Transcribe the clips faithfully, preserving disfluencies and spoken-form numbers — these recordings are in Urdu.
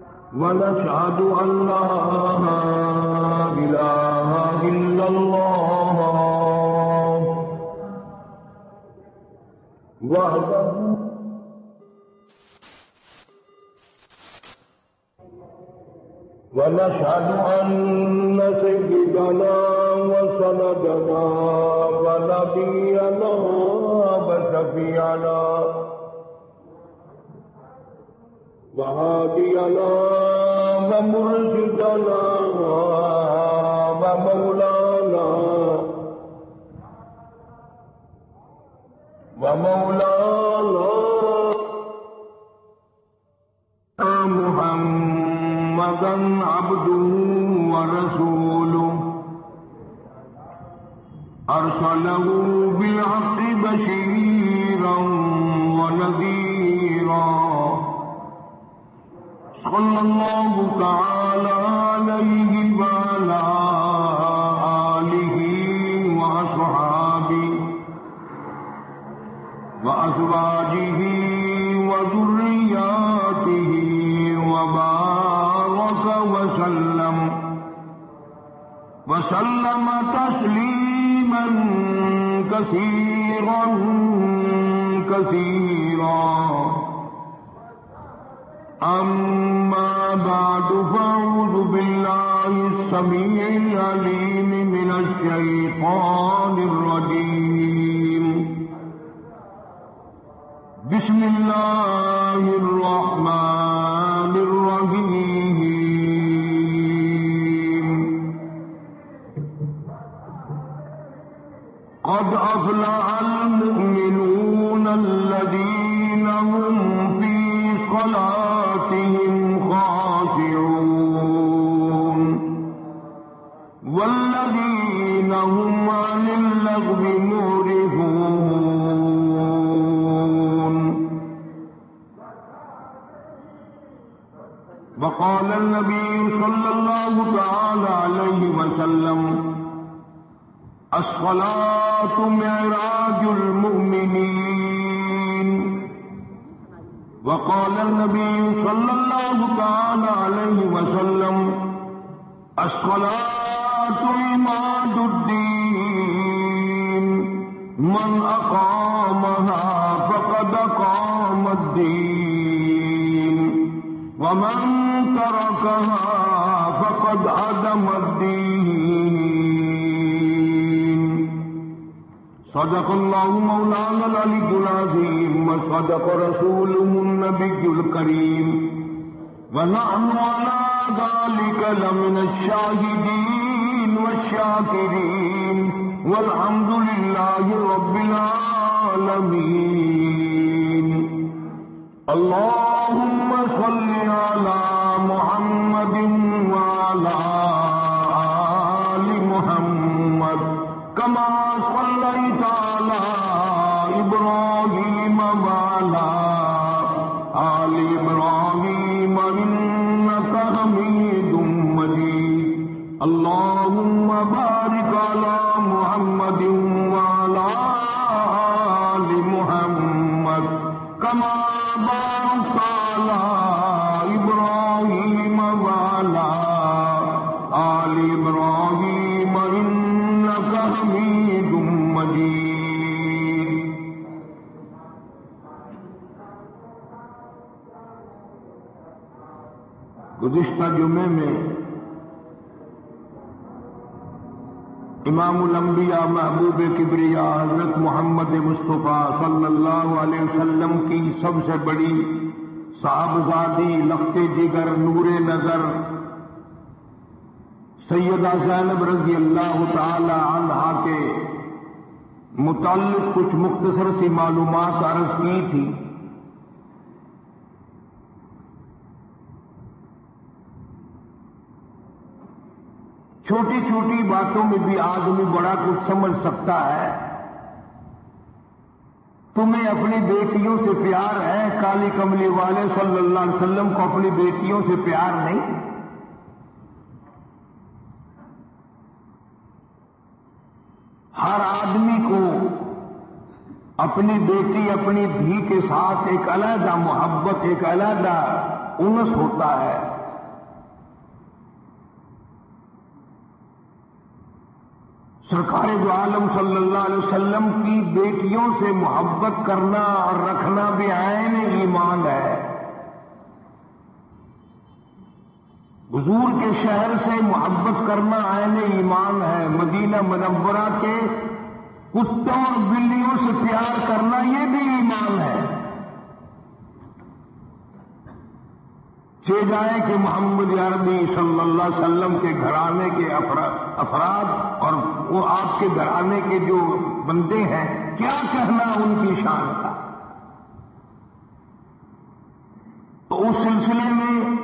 ونشهد أن لا إله إلا الله وحده ونشهد أن سيدنا وسندنا ونبينا وشفيعنا وهادينا ومرشدنا ومولانا ومولانا محمدا عبده ورسوله أرسله بالحق بشيرا ونذيرا صلى الله تعالى عليه وعلى آله وأصحابه وأزواجه وذرياته وبارك وسلم وسلم تسليما كثيرا كثيرا. أما بعد فأعوذ بالله السميع العليم من الشيطان الرجيم. بسم الله الرحمن الرحيم. قد أفلح المؤمنون الذين هم في صلاتهم خاشعون والذين هم عن اللغو معرضون. وقال النبي صلى الله تعالى عليه وسلم: الصلاة معراج المؤمنين. وقال النبي صلى الله تعالى عليه وسلم: الصلاة عماد الدين، من أقامها فقد أقام الدين، ومن تركها فقد هدم الدين. صدق الله مولانا العلي العظيم وصدق رسوله النبي الكريم، ونحن على ذلك لمن الشاهدين والشاكرين، والحمد لله رب العالمين. اللهم صل على محمد وعلى آل محمد كما صليت على إبراهيم وعلى آل إبراهيم إنك حميد مجيد. اللهم بارك على محمد وعلى آل محمد كما باركت على إبراهيم وعلى آل إبراهيم إنك حميد مجيد. گزشتہ جمعے میں امام الانبیاء محبوب کبریا حضرت محمد مصطفیٰ صلی اللہ علیہ وسلم کی سب سے بڑی صاحبزادی لخت جگر نور نظر سیدہ زینب رضی اللہ تعالی عنہا کے متعلق کچھ مختصر سی معلومات عرض کی تھی. چھوٹی چھوٹی باتوں میں بھی آدمی بڑا کچھ سمجھ سکتا ہے. تمہیں اپنی بیٹیوں سے پیار ہے، کالی کملی والے صلی اللہ علیہ وسلم کو اپنی بیٹیوں سے پیار نہیں. ہر آدمی کو اپنی بیٹی اپنی دھی کے ساتھ ایک علیحدہ محبت، ایک علیحدہ انس ہوتا ہے۔ سرکار دو عالم صلی اللہ علیہ وسلم کی بیٹیوں سے محبت کرنا اور رکھنا بھی عین ایمان ہے۔ حضور کے شہر سے محبت کرنا عین ایمان ہے۔ مدینہ منورہ کے کتوں اور بلیوں سے پیار کرنا یہ بھی ایمان ہے۔ چھ جائے کہ محمد عربی صلی اللہ علیہ وسلم کے گھرانے کے افراد اور وہ آپ کے گھرانے کے جو بندے ہیں کیا کہنا ان کی شان کا۔ تو اس سلسلے میں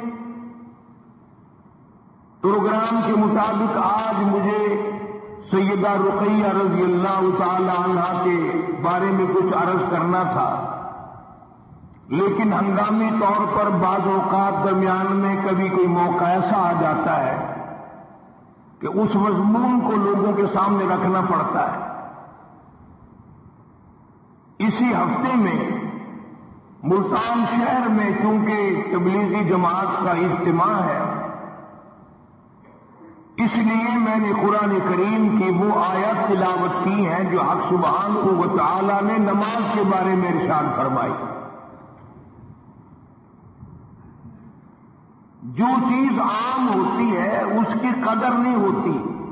پروگرام کے مطابق آج مجھے سیدہ رقیہ رضی اللہ تعالی عنہا کے بارے میں کچھ عرض کرنا تھا، لیکن ہنگامی طور پر بعض اوقات درمیان میں کبھی کوئی موقع ایسا آ جاتا ہے کہ اس مضمون کو لوگوں کے سامنے رکھنا پڑتا ہے۔ اسی ہفتے میں ملتان شہر میں چونکہ تبلیغی جماعت کا اجتماع ہے، اس لیے میں نے قرآن کریم کی وہ آیات تلاوت کی ہیں جو حق سبحانہ و تعالی نے نماز کے بارے میں ارشاد فرمائی۔ جو چیز عام ہوتی ہے اس کی قدر نہیں ہوتی۔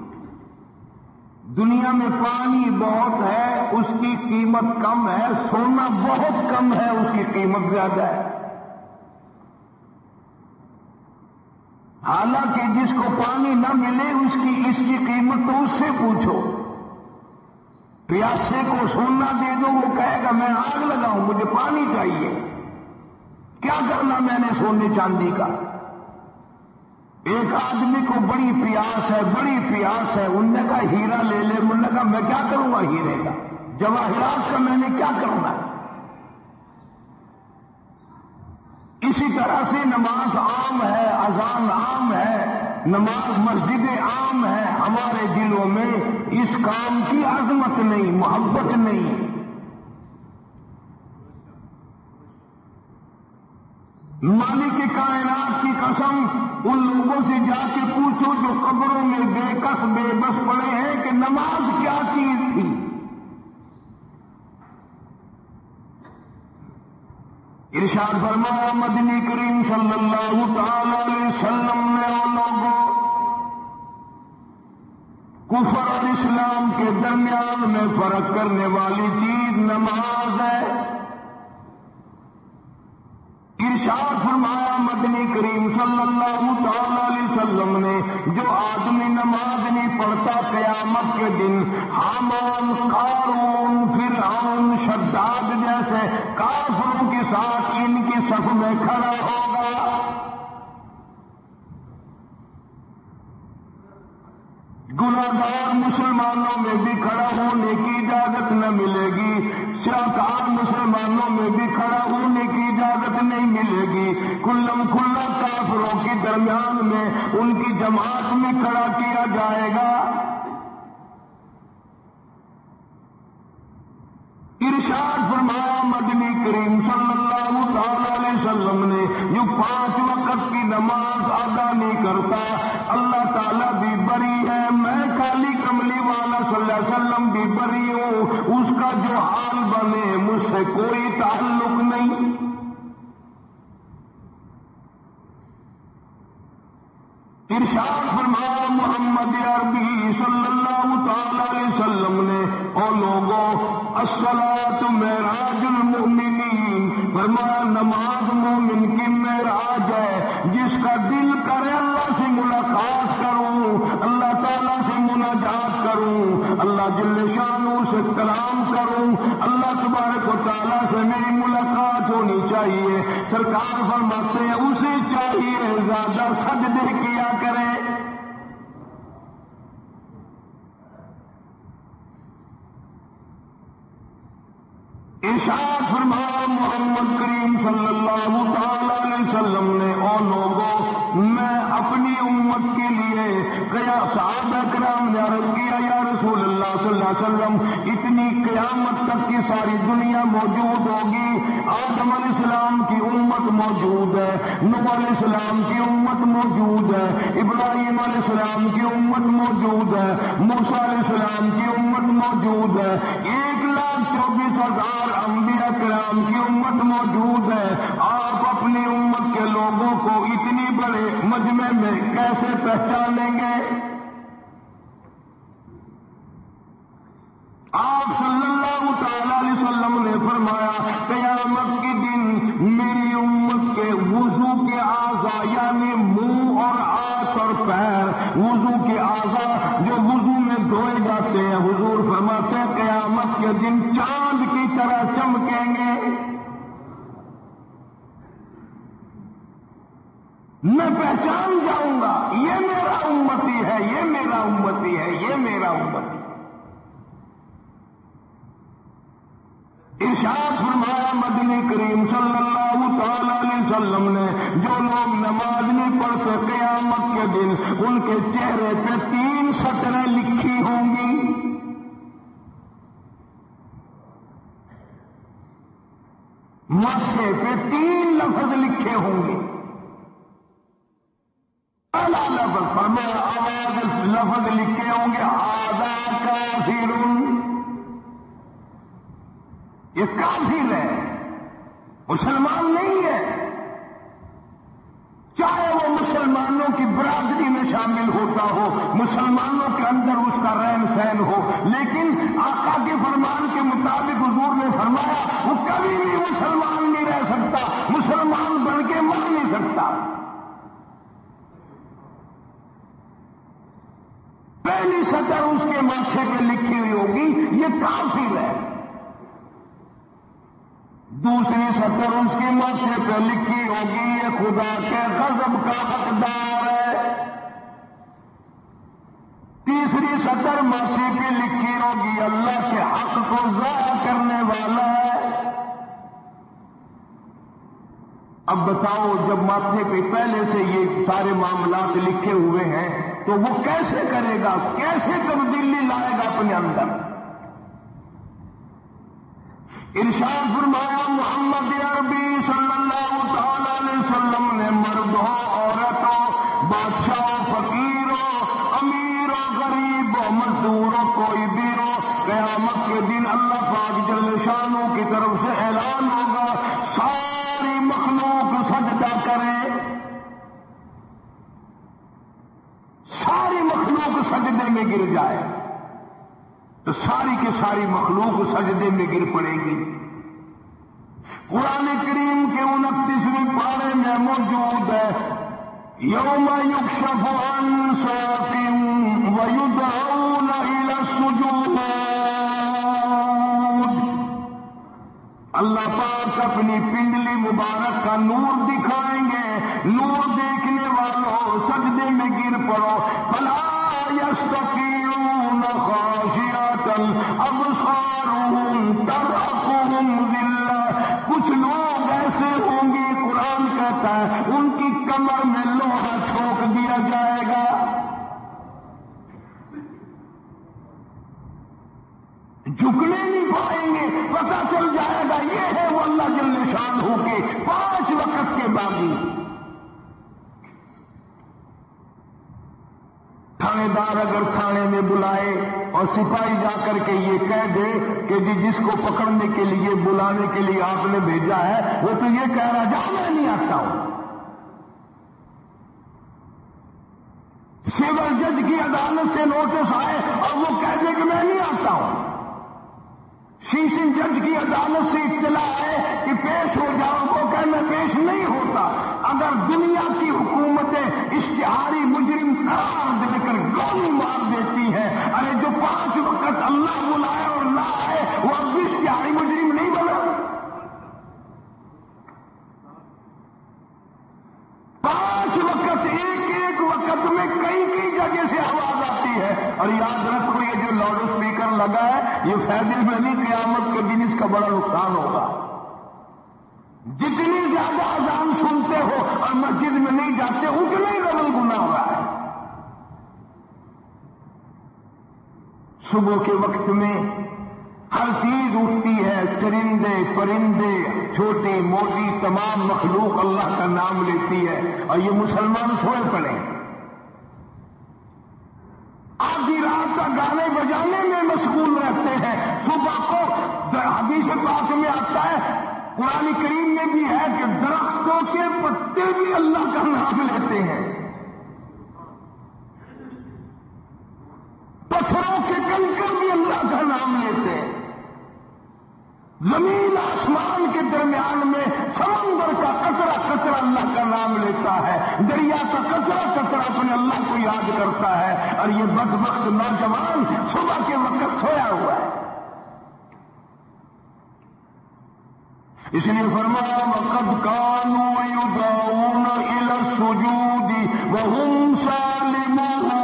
دنیا میں پانی بہت ہے اس کی قیمت کم ہے، سونا بہت کم ہے اس کی قیمت زیادہ ہے۔ حالانکہ جس کو پانی نہ ملے اس کی اس کی قیمت تو اس سے پوچھو۔ پیاسے کو سونا دے دو وہ کہے گا میں آگ لگاؤں مجھے پانی چاہیے، کیا کرنا میں نے سونے چاندی کا۔ ایک آدمی کو بڑی پیاس ہے بڑی پیاس ہے، انہوں نے کہا ہیرا لے لے، انہوں نے کہا میں کیا کروں گا ہیرے کا، جواہرات کا میں نے کیا کرنا ہے۔ اسی طرح سے نماز عام ہے، اذان عام ہے، نماز مسجدیں عام ہے، ہمارے دلوں میں اس کام کی عظمت نہیں، محبت نہیں۔ مالک کائنات کی قسم ان لوگوں سے جا کے پوچھو جو قبروں میں بے کس بے بس پڑے ہیں کہ نماز کیا چیز تھی۔ ارشاد فرمایا مدنی کریم صلی اللہ تعالی علیہ وسلم نے ان لوگوں کفر اور اسلام کے درمیان میں فرق کرنے والی چیز نماز ہے۔ ارشاد فرمایا مدنی کریم صلی اللہ تعالی علیہ وسلم نے جو آدمی نماز نہیں پڑھتا قیامت کے دن حامان قارون فرعون شداد جیسے کافروں کے ساتھ ان کی صف میں کھڑا ہوگا۔ گناہگار مسلمانوں میں بھی کھڑا ہونے کی اجازت نہ ملے گی، سیاکار مسلمانوں میں بھی کھڑا ہونے کی اجازت نہیں ملے گی، کلم کھلا کافروں کے درمیان میں ان کی جماعت میں کھڑا کیا جائے گا۔ ارشاد فرمایا مدنی کریم صلی اللہ تعالی علیہ وسلم نے جو پانچ وقت کی نماز ادا نہیں کرتا اللہ تعالیٰ بھی بری ہے، میں کالی کملی والا صلی اللہ علیہ وسلم بھی بری ہوں، اس کا جو حال بنے مجھ سے کوئی تعلق نہیں۔ ارشاد فرمایا محمد عربی صلی اللہ تعالی علیہ وسلم نے او لوگوں الصلاۃ معراج المؤمنین، فرمایا نماز مومن کی معراج ہے، جس کا دل کرے اللہ سے ملاقات کروں، اللہ تعالیٰ سے مناجات کروں، اللہ جل شانہ سے کلام کروں، اللہ تبارک و تعالیٰ سے میری ملاقات ہونی چاہیے۔ سرکار فرماتے ہیں اسے چاہیے زیادہ سجدے کیا کرے۔ ارشاد فرمایا محمد کریم صلی اللہ تعالی علیہ وسلم نے او لوگوں میں اپنی امت کے لیے کیا صحابہ کرام نے عرض کیا یا رسول اللہ صلی اللہ علیہ وسلم اتنی قیامت تک کی ساری دنیا موجود ہوگی، آدم علیہ السلام کی امت موجود ہے، نوح علیہ السلام کی امت موجود ہے، ابراہیم علیہ السلام کی امت موجود ہے، موسیٰ علیہ السلام کی امت موجود ہے، ایک لاکھ چوبیس ہزار انبیاء کرام کی امت موجود ہے۔ آپ اپنی امت کے لوگوں کو اتنی بڑے مجمع میں کیسے پہچانیں گے؟ آپ صلی اللہ تعالی علیہ وسلم نے فرمایا قیامت کے دن میری امت کے وضو کے اعضاء یعنی منہ اور ہاتھ اور پیر، وضو کے اعضاء جو وضو میں دھوئے جاتے ہیں، حضور فرماتے ہیں قیامت کے دن چاند کی طرح چمکیں گے۔ میں پہچان جاؤں گا یہ میرا امتی ہے، یہ میرا امتی ہے، یہ میرا امتی ہے۔ ارشاد فرمایا مدنی کریم صلی اللہ تعالی علیہ وسلم نے جو لوگ نماز نہیں پڑھتے قیامت کے دن ان کے چہرے پہ تین سطریں لکھی ہوں گی۔ ماتھے پہ تین لفظ لکھے ہوں گے۔ پہلا لفظ فرمایا آواز لفظ لکھے ہوں گے ھذا کافر، یہ کافر ہے، مسلمان نہیں ہے، چاہے وہ مسلمانوں کی برادری میں شامل ہوتا ہو، مسلمانوں کے اندر اس کا رہن سہن ہو، لیکن آقا کے فرمان کے مطابق حضور نے فرمایا وہ کبھی بھی مسلمان نہیں رہ سکتا، مسلمان بن کے مر نہیں سکتا۔ پہلی سطر اس کے ماتھے پہ لکھی ہوئی ہوگی یہ کافر ہے، دوسری سطر اس کے ماتھے پہ لکھی ہوگی یہ خدا کے غضب کا حقدار ہے، تیسری سطر ماتھے پہ لکھی ہوگی اللہ کے حق کو ضائع کرنے والا ہے۔ اب بتاؤ جب ماتھے پہ پہلے سے یہ سارے معاملات لکھے ہوئے ہیں تو وہ کیسے کرے گا، کیسے تبدیلی لائے گا اپنے اندر؟ ارشاد فرمایا محمد عربی صلی اللہ تعالی علیہ وسلم نے مردوں عورتوں بادشاہوں فقیروں امیروں غریبوں مزدوروں کوئی بھی ہو، قیامت کے دن اللہ پاک جل شانہ کی طرف سے اعلان ہوگا ساری مخلوق سجدہ کرے، ساری مخلوق سجدے میں گر جائے تو ساری کی ساری مخلوق سجدے میں گر پڑے گی۔ قرآن کریم کے انتیسویں پارے میں موجود ہے یوم یکشف عن ساق ویدعون الی السجود، اللہ پاک اپنی پنڈلی مبارک کا نور دکھائیں گے، نور دیکھنے والوں سجدے میں گر پڑو، فلا یستطیعون خاشعۃ ابصارهم ترهقهم ذلہ، کچھ لوگ ایسے ہوں گے قرآن کہتا ہے ان کی کمر میں لوہا ٹھوک دیا جائے گا، جھکنے نہیں پائیں گے، پتہ چل جائے گا یہ ہے وہ اللہ جل شانہ کے پانچ وقت کے باغی۔ تھانے دار اگر تھانے میں بلائے اور سپاہی جا کر کے یہ کہہ دے کہ جی جس کو پکڑنے کے لیے بلانے کے لیے آپ نے بھیجا ہے وہ تو یہ کہہ رہا جا میں نہیں آتا ہوں، سول جج کی عدالت سے نوٹس آئے اور وہ کہہ دے کہ میں نہیں آتا ہوں، سیشن جج کی عدالت سے اطلاع ہے کہ پیش ہو جاؤ، وہ کہ میں پیش نہیں ہوتا۔ اگر دنیا کی حکومتیں اشتہاری مجرم قرار دے کر گولی مار دیتی ہے، ارے جو پانچ وقت اللہ بلائے اور نہ آئے وہ اب بھی اشتہاری مجرم نہیں بنا؟ پانچ وقت ایک ایک وقت میں کئی کئی جگہ سے آواز آتی ہے، اور یاد رکھو یہ جو لاؤڈ اسپیکر لگا ہے یہ فیضل میں نہیں، قیامت کے دن اس کا بڑا نقصان ہوگا۔ جتنی زیادہ اذان سنتے ہو اور مسجد میں نہیں جاتے اتنا ہی ڈبل گناہ ہو رہا ہے۔ صبح کے وقت میں ہر چیز اٹھتی ہے، چرندے پرندے چھوٹی موٹی تمام مخلوق اللہ کا نام لیتی ہے، اور یہ مسلمان سوئے پڑے آدھی رات کا گانے بجانے میں مشغول رہتے ہیں۔ صبح کو حدیث پاک میں آتا ہے، قرآن کریم میں بھی ہے کہ درختوں کے پتے بھی اللہ کا نام لیتے ہیں، پتھروں کے کنکر بھی اللہ کا نام لیتے ہیں، زمین آسمان کے درمیان میں سمندر کا قطرہ قطرہ اللہ کا نام لیتا ہے، دریا کا قطرہ قطرہ اپنے اللہ کو یاد کرتا ہے، اور یہ بدبخت نوجوان صبح کے وقت سویا ہوا ہے۔ اس لیے فرمایا وَقَدْ كَانُوا يُدْعَوْنَ إِلَى السُّجُودِ وَهُمْ سَالِمُونَ،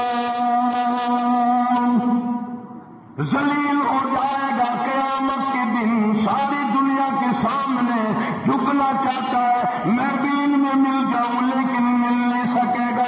ذلیل ہو جائے گا قیامت کے دن، ساری دنیا کے سامنے جھکنا چاہتا ہے، میں بھی ان میں مل جاؤں لیکن مل نہیں سکے گا۔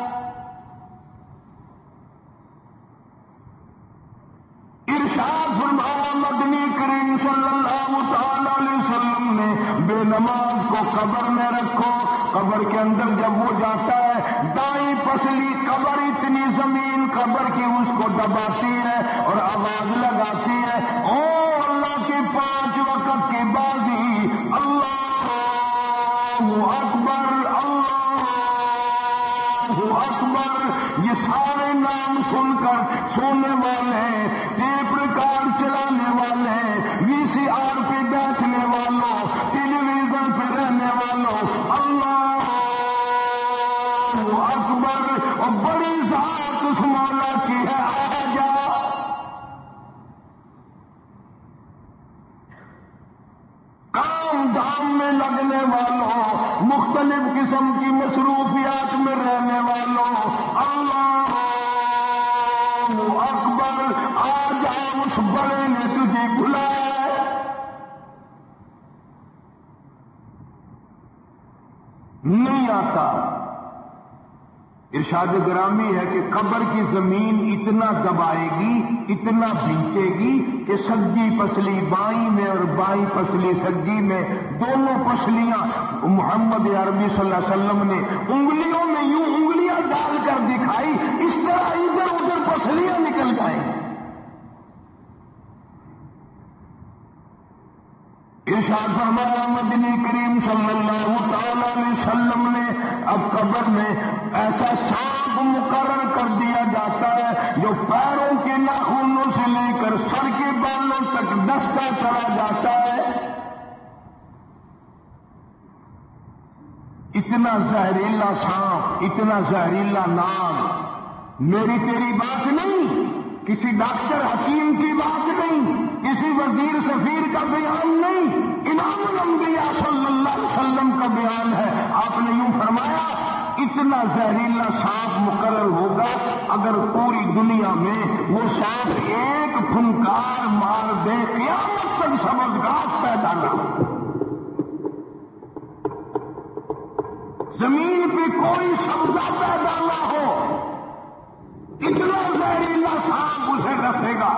ارشاد فرمایا مدنی کریم صلی اللہ تعالی علیہ وسلم نے، بے نماز کو قبر میں رکھو، قبر کے اندر جب وہ جاتا ہے دائیں پسلی قبر اتنی زمین قبر کی اس کو دباتی ہے اور آواز لگاتی ہے، او اللہ کے پانچ وقت کی بازی، اللہ اکبر اللہ اکبر، یہ سارے نام سن کر سونے والے، ٹیپ ریکارڈ چلانے والے، وی سی آر پہ بیٹھنے والوں، ٹیلی ویژن پہ رہنے والوں، اللہ اکبر، اور بڑی ذات اس مولا کی ہے، آ جا۔ کام دھام میں لگنے والوں، مختلف قسم کی مصروفیات میں رہنے والوں، اللہ اکبر، آ جا، اس بڑے نے تجھے بلایا ہے۔ نہیں آتا۔ ارشاد گرامی ہے کہ قبر کی زمین اتنا دبائے گی، اتنا بھینچے گی کہ سجی پسلی بائیں میں اور بائیں پسلی سجی میں، دونوں پسلیاں محمد عربی صلی اللہ علیہ وسلم نے انگلیوں میں یوں انگلیاں ڈال کر دکھائی، اس طرح ادھر ادھر پسلیاں نکل جائیں۔ ارشاد فرمایا مدنی کریم صلی اللہ تعالی علیہ وسلم نے، اب قبر میں ایسا سانپ مقرر کر دیا جاتا ہے جو پیروں کے ناخنوں سے لے کر سر کے بالوں تک ڈستا چلا جاتا ہے، اتنا زہریلا سانپ، اتنا زہریلا نام، میری تیری بات نہیں، کسی ڈاکٹر حکیم کی بات نہیں، کسی وزیر سفیر کا بیان نہیں، امام الانبیاء صلی اللہ علیہ وسلم کا بیان ہے۔ آپ نے یوں فرمایا اتنا زہریلا سانپ مقرر ہوگا، اگر پوری دنیا میں وہ سانپ ایک پھنکار مار دے قیامت تک سبز گھاس پیدا نہ ہو، زمین پہ کوئی سبزہ پیدا نہ ہو، اتنا زہریلا سانپ اسے رکھے گا۔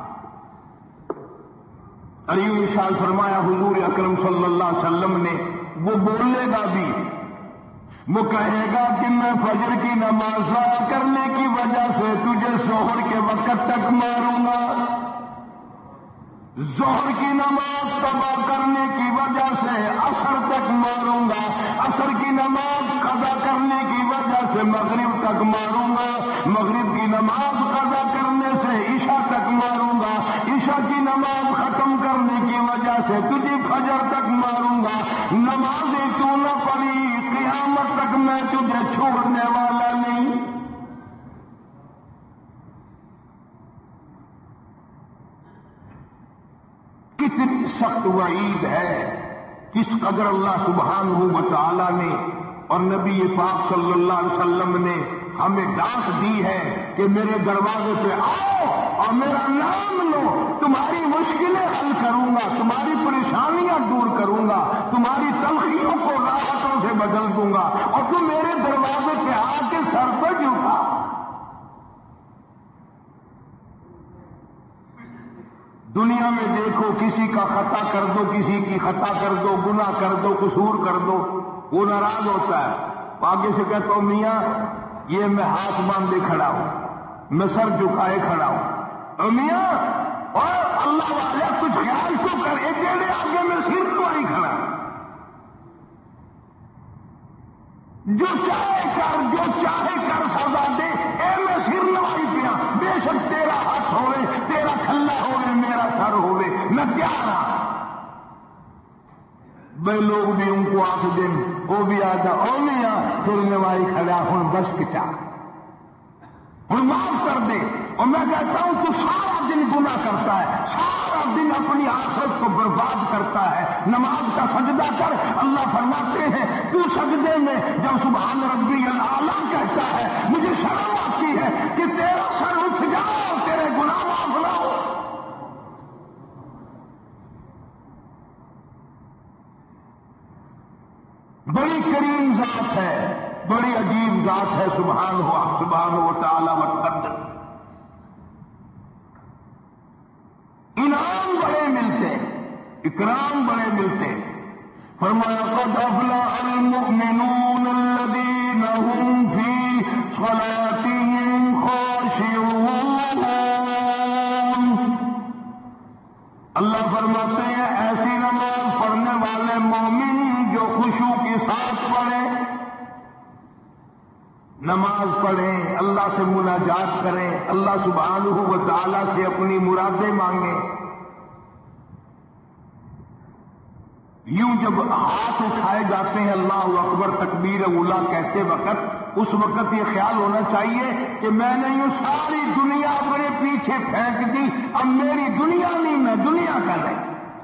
اور یوں ارشاد فرمایا حضور اکرم صلی اللہ علیہ وسلم نے، وہ بولے گا بھی، وہ کہے گا کہ میں فجر کی نماز ضائع کرنے کی وجہ سے تجھے ظہر کے وقت تک ماروں گا، ظہر کی نماز تباہ کرنے کی وجہ سے عصر تک ماروں گا، عصر کی نماز قضا کرنے کی وجہ سے مغرب تک ماروں گا، مغرب کی نماز قضا کرنے سے عشاء تک ماروں گا، عشاء کی نماز ختم کرنے کی وجہ سے تجھے فجر تک ماروں گا، نمازیں تو نہ پڑھی قیامت تک میں تجھے چھوڑنے والا نہیں۔ کتنی سخت وعید ہے، کس قدر اللہ سبحانہ و تعالی نے اور نبی پاک صلی اللہ علیہ وسلم نے ہمیں ڈانٹ دی ہے کہ میرے دروازے پہ آؤ اور میرا نام لو، تمہاری مشکلیں حل کروں گا، تمہاری پریشانیاں دور کروں گا، تمہاری تلخیوں کو راحتوں سے بدل دوں گا، اور تم میرے دروازے پہ آ کے سر پہ جھکا۔ دنیا میں دیکھو کسی کا خطا کر دو، کسی کی خطا کر دو، گناہ کر دو، قصور کر دو، وہ ناراض ہوتا ہے، آگے سے کہتا ہوں میاں یہ میں ہاتھ باندھے کھڑا ہوں، میں سر جھکائے کھڑا ہوں، اور میاں اور اللہ والے کچھ خیال تو کر، ایک تیرے آگے میں سر تمہاری کھڑا، جو چاہے کر، جو چاہے کر سزا دے، اے میں سر نوائی پیا، بے شک تیرا ہاتھ ہوئے، تیرا کھلا ہوئے، میرا سر ہوئے، میں پیارا بے لوگ بھی ان کو آخ دیں، وہ بھی آتا او میاں سر نوائی کھڑا ہوں، بس کچا ہوں معاف کر دے۔ اور میں کہتا ہوں تو سارا دن گناہ کرتا ہے، سارا دن اپنی آخرت کو برباد کرتا ہے، نماز کا سجدہ کر، اللہ فرماتے ہیں تو سجدے میں جب سبحان ربی الاعلیٰ کہتا ہے مجھے شرم آتی ہے کہ تیرا سر اٹھ جائے اور تیرے گناہ معاف نہ ہو۔ بڑی کریم ذات ہے، بڑی عجیب ذات ہے، سبحان ہوا سبحان و تعالی و تقدس۔ انعام بڑے ملتے، اکرام بڑے ملتے، فرمایا قد افلح المؤمنون الذین هم فی صلاتهم خاشعون۔ اللہ فرماتے ہیں ایسی نماز پڑھنے والے مومن جو خشوع کے ساتھ پڑھے، نماز پڑھیں، اللہ سے مناجات کریں، اللہ سبحانہ و تعالیٰ سے اپنی مرادیں مانگیں۔ یوں جب ہاتھ اٹھائے جاتے ہیں اللہ اکبر تکبیر اولیٰ کہتے وقت، اس وقت یہ خیال ہونا چاہیے کہ میں نے یوں ساری دنیا اپنے پیچھے پھینک دی، اب میری دنیا نہیں، میں دنیا کا نہیں۔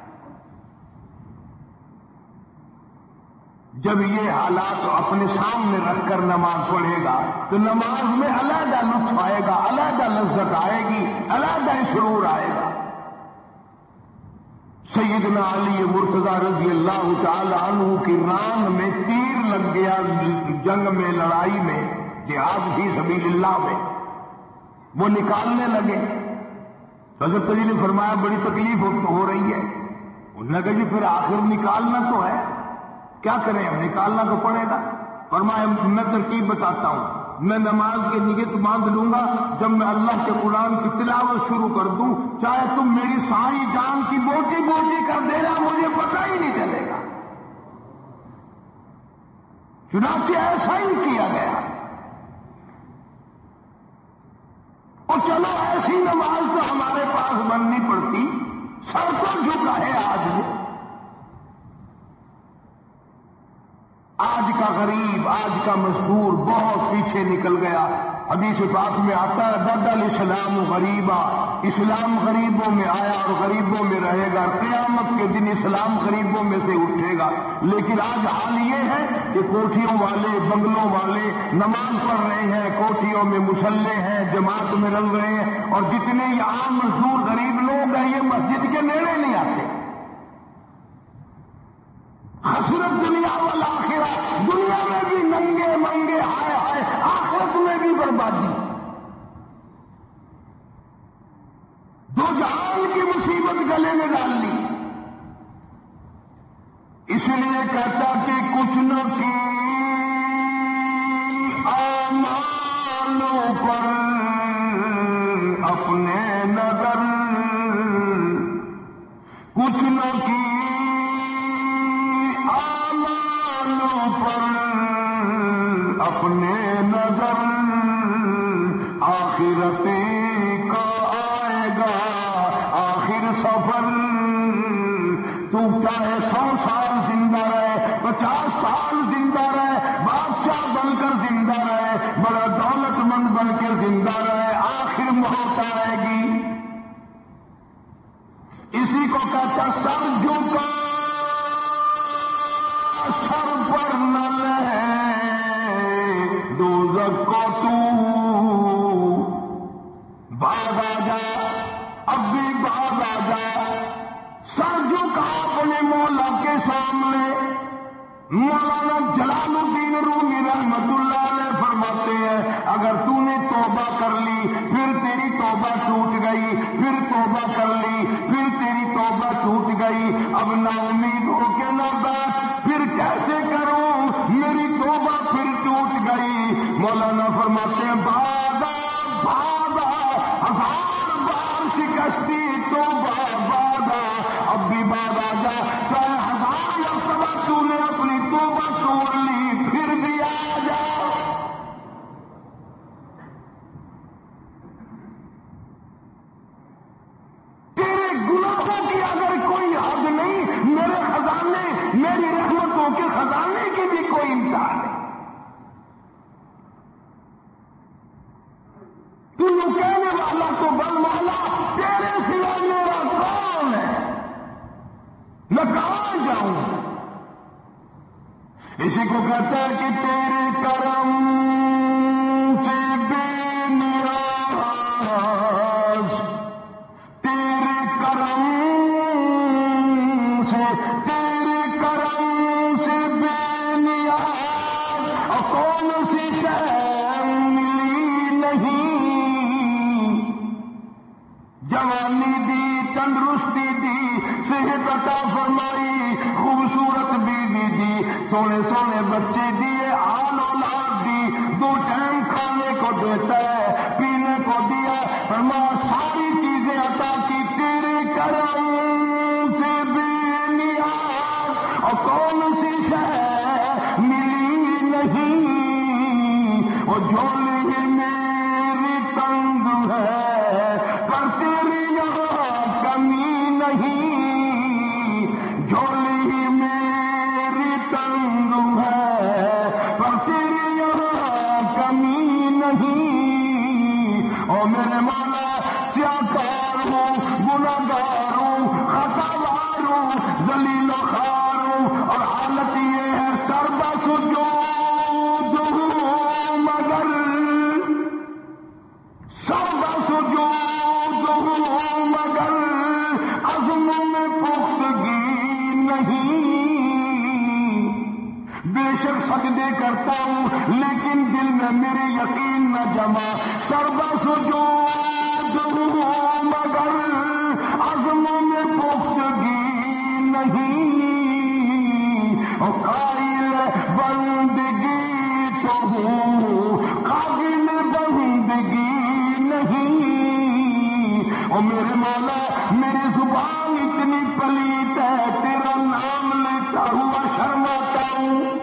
جب یہ حالات اپنے سامنے رکھ کر نماز پڑھے گا تو نماز میں علیحدہ لطف آئے گا، علیحدہ لذت آئے گی، علیحدہ سرور آئے گا۔ سیدنا علی مرتضی رضی اللہ تعالی عنہ کی ران میں تیر لگ گیا، جنگ میں، لڑائی میں، جہاد فی سبیل اللہ میں، وہ نکالنے لگے، حضرت علی نے فرمایا بڑی تکلیف ہو رہی ہے، انہوں نے کہا جی پھر آخر نکالنا تو ہے، کیا کریں ہم، نکالنا تو پڑے گا۔ فرمایا میں ترکیب بتاتا ہوں، میں نماز کی نیت باندھ لوں گا، جب میں اللہ کے قرآن کی تلاوت شروع کر دوں چاہے تم میری ساری جان کی بوٹی بوٹی کر دینا، مجھے پتہ ہی نہیں چلے گا۔ چنانچہ ایسا ہی کیا گیا، اور چلو ایسی نماز تو ہمارے پاس بننی پڑتی، سر کو جھکا ہے آج بھی، آج کا غریب، آج کا مزدور بہت پیچھے نکل گیا۔ حدیث پاک میں آتا ہے بدل الاسلام غریبا، اسلام غریبوں میں آیا اور غریبوں میں رہے گا، قیامت کے دن اسلام غریبوں میں سے اٹھے گا۔ لیکن آج حال یہ ہے کہ کوٹھیوں والے، بنگلوں والے نماز پڑھ رہے ہیں، کوٹھیوں میں مسلح ہیں، جماعت میں رل رہے ہیں، اور جتنے یہ عام مزدور غریب لوگ ہیں یہ مسجد کے نیڑے نہیں آتے۔ حسرت دنیا والآخرہ، دنیا میں بھی ننگے منگے، ہائے ہائے، آخرت میں بھی بربادی، دو جہان کی مصیبت گلے میں ڈال لی۔ اس لیے کہتا کہ کچھ نہ کی اعمالوں پر اپنے نظر، کچھ نہ کی پر اپنے نظر، آخرت کا آئے گا آخر سفر۔ تو چاہے سو سال زندہ رہے، پچاس سال زندہ رہے، بادشاہ بن کر زندہ رہے، بڑا دولت مند بن کے زندہ رہے، آخر موت آئے گی۔ اسی کو کہتا سر جھکا سر پر نہ لے دوزخ کو تو باز آ جا، اب بھی باز آ جا، سر جھکا اپنے مولا کے سامنے۔ مولانا جلال الدین رومی رحمت اللہ علیہ فرماتے ہیں اگر تو نے توبہ کر لی پھر تیری توبہ ٹوٹ گئی، پھر توبہ کر لی پھر تیری توبہ ٹوٹ گئی، اب نا امید ہو کے نہ بیٹھ، پھر کیسے کروں میری توبہ پھر ٹوٹ گئی۔ مولانا فرماتے ہیں بادہ بادہ ہزار بار شکستی توبہ بادہ، اب بھی بادہ جا چاہے ہزار مرتبہ تو نے اپنی توبہ توڑ لی پھر بھی آ جا۔ تیرے گناہوں کی اگر کوئی حد نہیں، میرے خزانے میری رحمتوں کے خزانے کی بھی کوئی انتہا نہیں۔ تو یہ کہنے والا تو بل والا تیرے سوا میرا کون ہے، میں کہاں جاؤں؟ اسی کو کہتا ہے کہ تیرے کرم سے بے نیاز، تیرے کرم سے تیرے کرم سے بے نیاز، اور کون سی شے ملی نہیں، جوانی دی تندرستی دی صحت عطا فرمائی، خوبصورت بیوی دی، سونے سونے بچے دیے، آل اولاد دی، دو ٹائم کھانے کو دیتا ہے، پینے کو دیا، فرمایا ساری چیزیں عطا کی، تیرے کرم سے بے نیاز، اور کون سی شے ملی نہیں، اور جھولی میری تنگ ہے پر تیری یہاں کمی نہیں، جھولی میری تنگ ہے پر تیری یہاں کمی نہیں، اور میرے مولا سیاکار ہوں، گناہگار ہوں، خطاوار ہوں، ذلیل و خوار ہوں، اور حالت یہ ہے سربا سجود ہوں، مگر سربا سجود ہوں مگر عزم میں پختگی نہیں، بے شک سجدے کرتا ہوں لیکن دل میں میرے یقین نہ جمع، سربا سجود ہوں مگر عزم میں پختگی نہیں، اور قائل بندگی تو ہوں قابل بندگی نہیں، اور میرے مولا میری زبان اتنی پلیت ہے تیرا نام لیتا ہوا شرماتا ہوں۔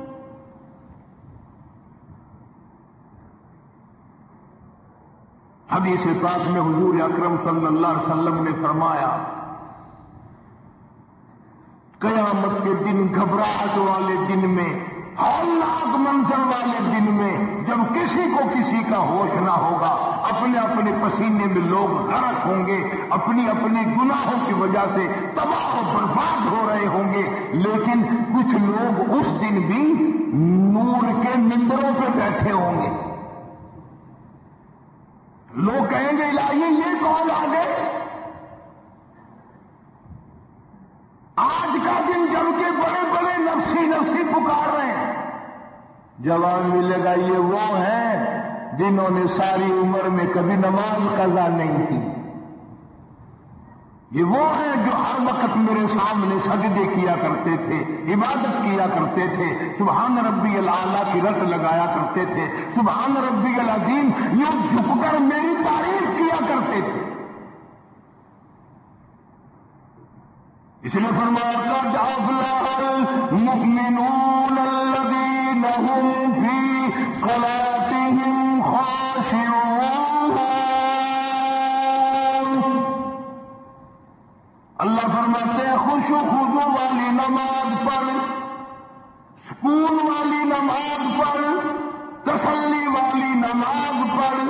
حدیث پاک میں حضور اکرم صلی اللہ علیہ وسلم نے فرمایا قیامت کے دن، گھبراہٹ والے دن میں، ہولناک منظر والے دن میں، جب کسی کو کسی کا ہوش نہ ہوگا، اپنے اپنے پسینے میں لوگ غرق ہوں گے، اپنی اپنی گناہوں کی وجہ سے تباہ و برباد ہو رہے ہوں گے، لیکن کچھ لوگ اس دن بھی نور کے ممبروں پہ بیٹھے ہوں گے۔ لوگ کہیں گے الہی یہ کون آ گئے؟ آج کا دن جب کے بڑے بڑے نفسی نفسی پکار رہے ہیں، جواب ملے گا یہ وہ ہیں جنہوں نے ساری عمر میں کبھی نماز قضا نہیں کی، یہ وہ ہیں جو ہر وقت میرے سامنے سجدے کیا کرتے تھے، عبادت کیا کرتے تھے، سبحان ربی الاعلیٰ کی رٹ لگایا کرتے تھے، سبحان ربی العظیم یوں جھک کر میری تعریف کیا کرتے تھے۔ اس لیے فرمایا قد افلح المؤمنون الذین هم فی صلاتهم خاشعون۔ اللہ فرماتے ہیں خوش و خضوع والی نماز پڑھ، سکون والی نماز پڑھ، تسلی والی نماز پڑھ،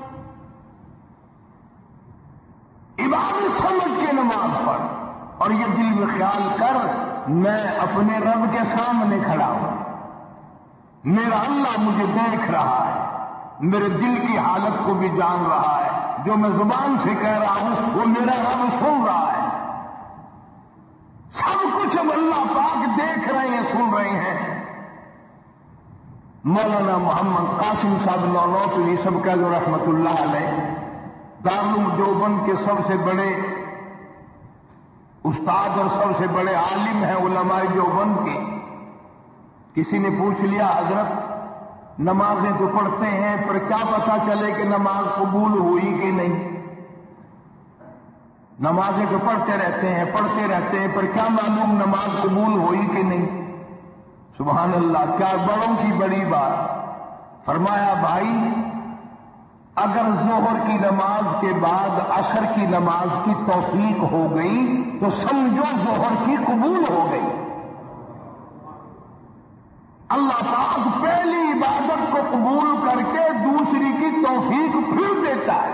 عبادت سمجھ کے نماز پڑھ، اور یہ دل میں خیال کر میں اپنے رب کے سامنے کھڑا ہوں، میرا اللہ مجھے دیکھ رہا ہے، میرے دل کی حالت کو بھی جان رہا ہے، جو میں زبان سے کہہ رہا ہوں وہ میرا رب سن رہا ہے، سب کچھ اب اللہ پاک دیکھ رہے ہیں، سن رہے ہیں۔ مولانا محمد قاسم صاحب نانوتوی سب کا جو رحمت اللہ علیہ دارالعلوم دیوبند کے سب سے بڑے استاد اور سب سے بڑے عالم ہیں علماء دیوبند کے. کسی نے پوچھ لیا حضرت نمازیں تو پڑھتے ہیں پر کیا پتہ چلے کہ نماز قبول ہوئی کہ نہیں؟ نمازیں تو پڑھتے رہتے ہیں پڑھتے رہتے ہیں پر کیا معلوم نماز قبول ہوئی کہ نہیں؟ سبحان اللہ، کیا بڑوں کی بڑی بات. فرمایا بھائی اگر ظہر کی نماز کے بعد عصر کی نماز کی توفیق ہو گئی تو سمجھو ظہر کی قبول ہو گئی. اللہ پاک پہلی عبادت کو قبول کر کے دوسری کی توفیق پھر دیتا ہے.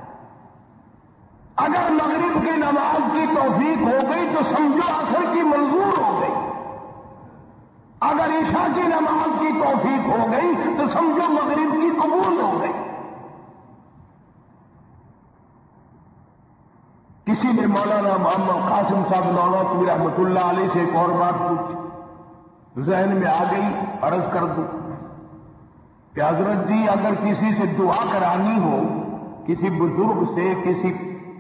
اگر مغرب کی نماز کی توفیق ہو گئی تو سمجھو عصر کی منظور ہو گئی. اگر عشاء کی نماز کی توفیق ہو گئی تو سمجھو مغرب کی قبول ہو گئی. کسی نے مولانا محمد قاسم صاحب نانوتوی رحمۃ اللہ علیہ سے ایک اور بات پوچھی، ذہن میں آ گئی، عرض کر دوں کہ حضرت جی اگر کسی سے دعا کرانی ہو، کسی بزرگ سے، کسی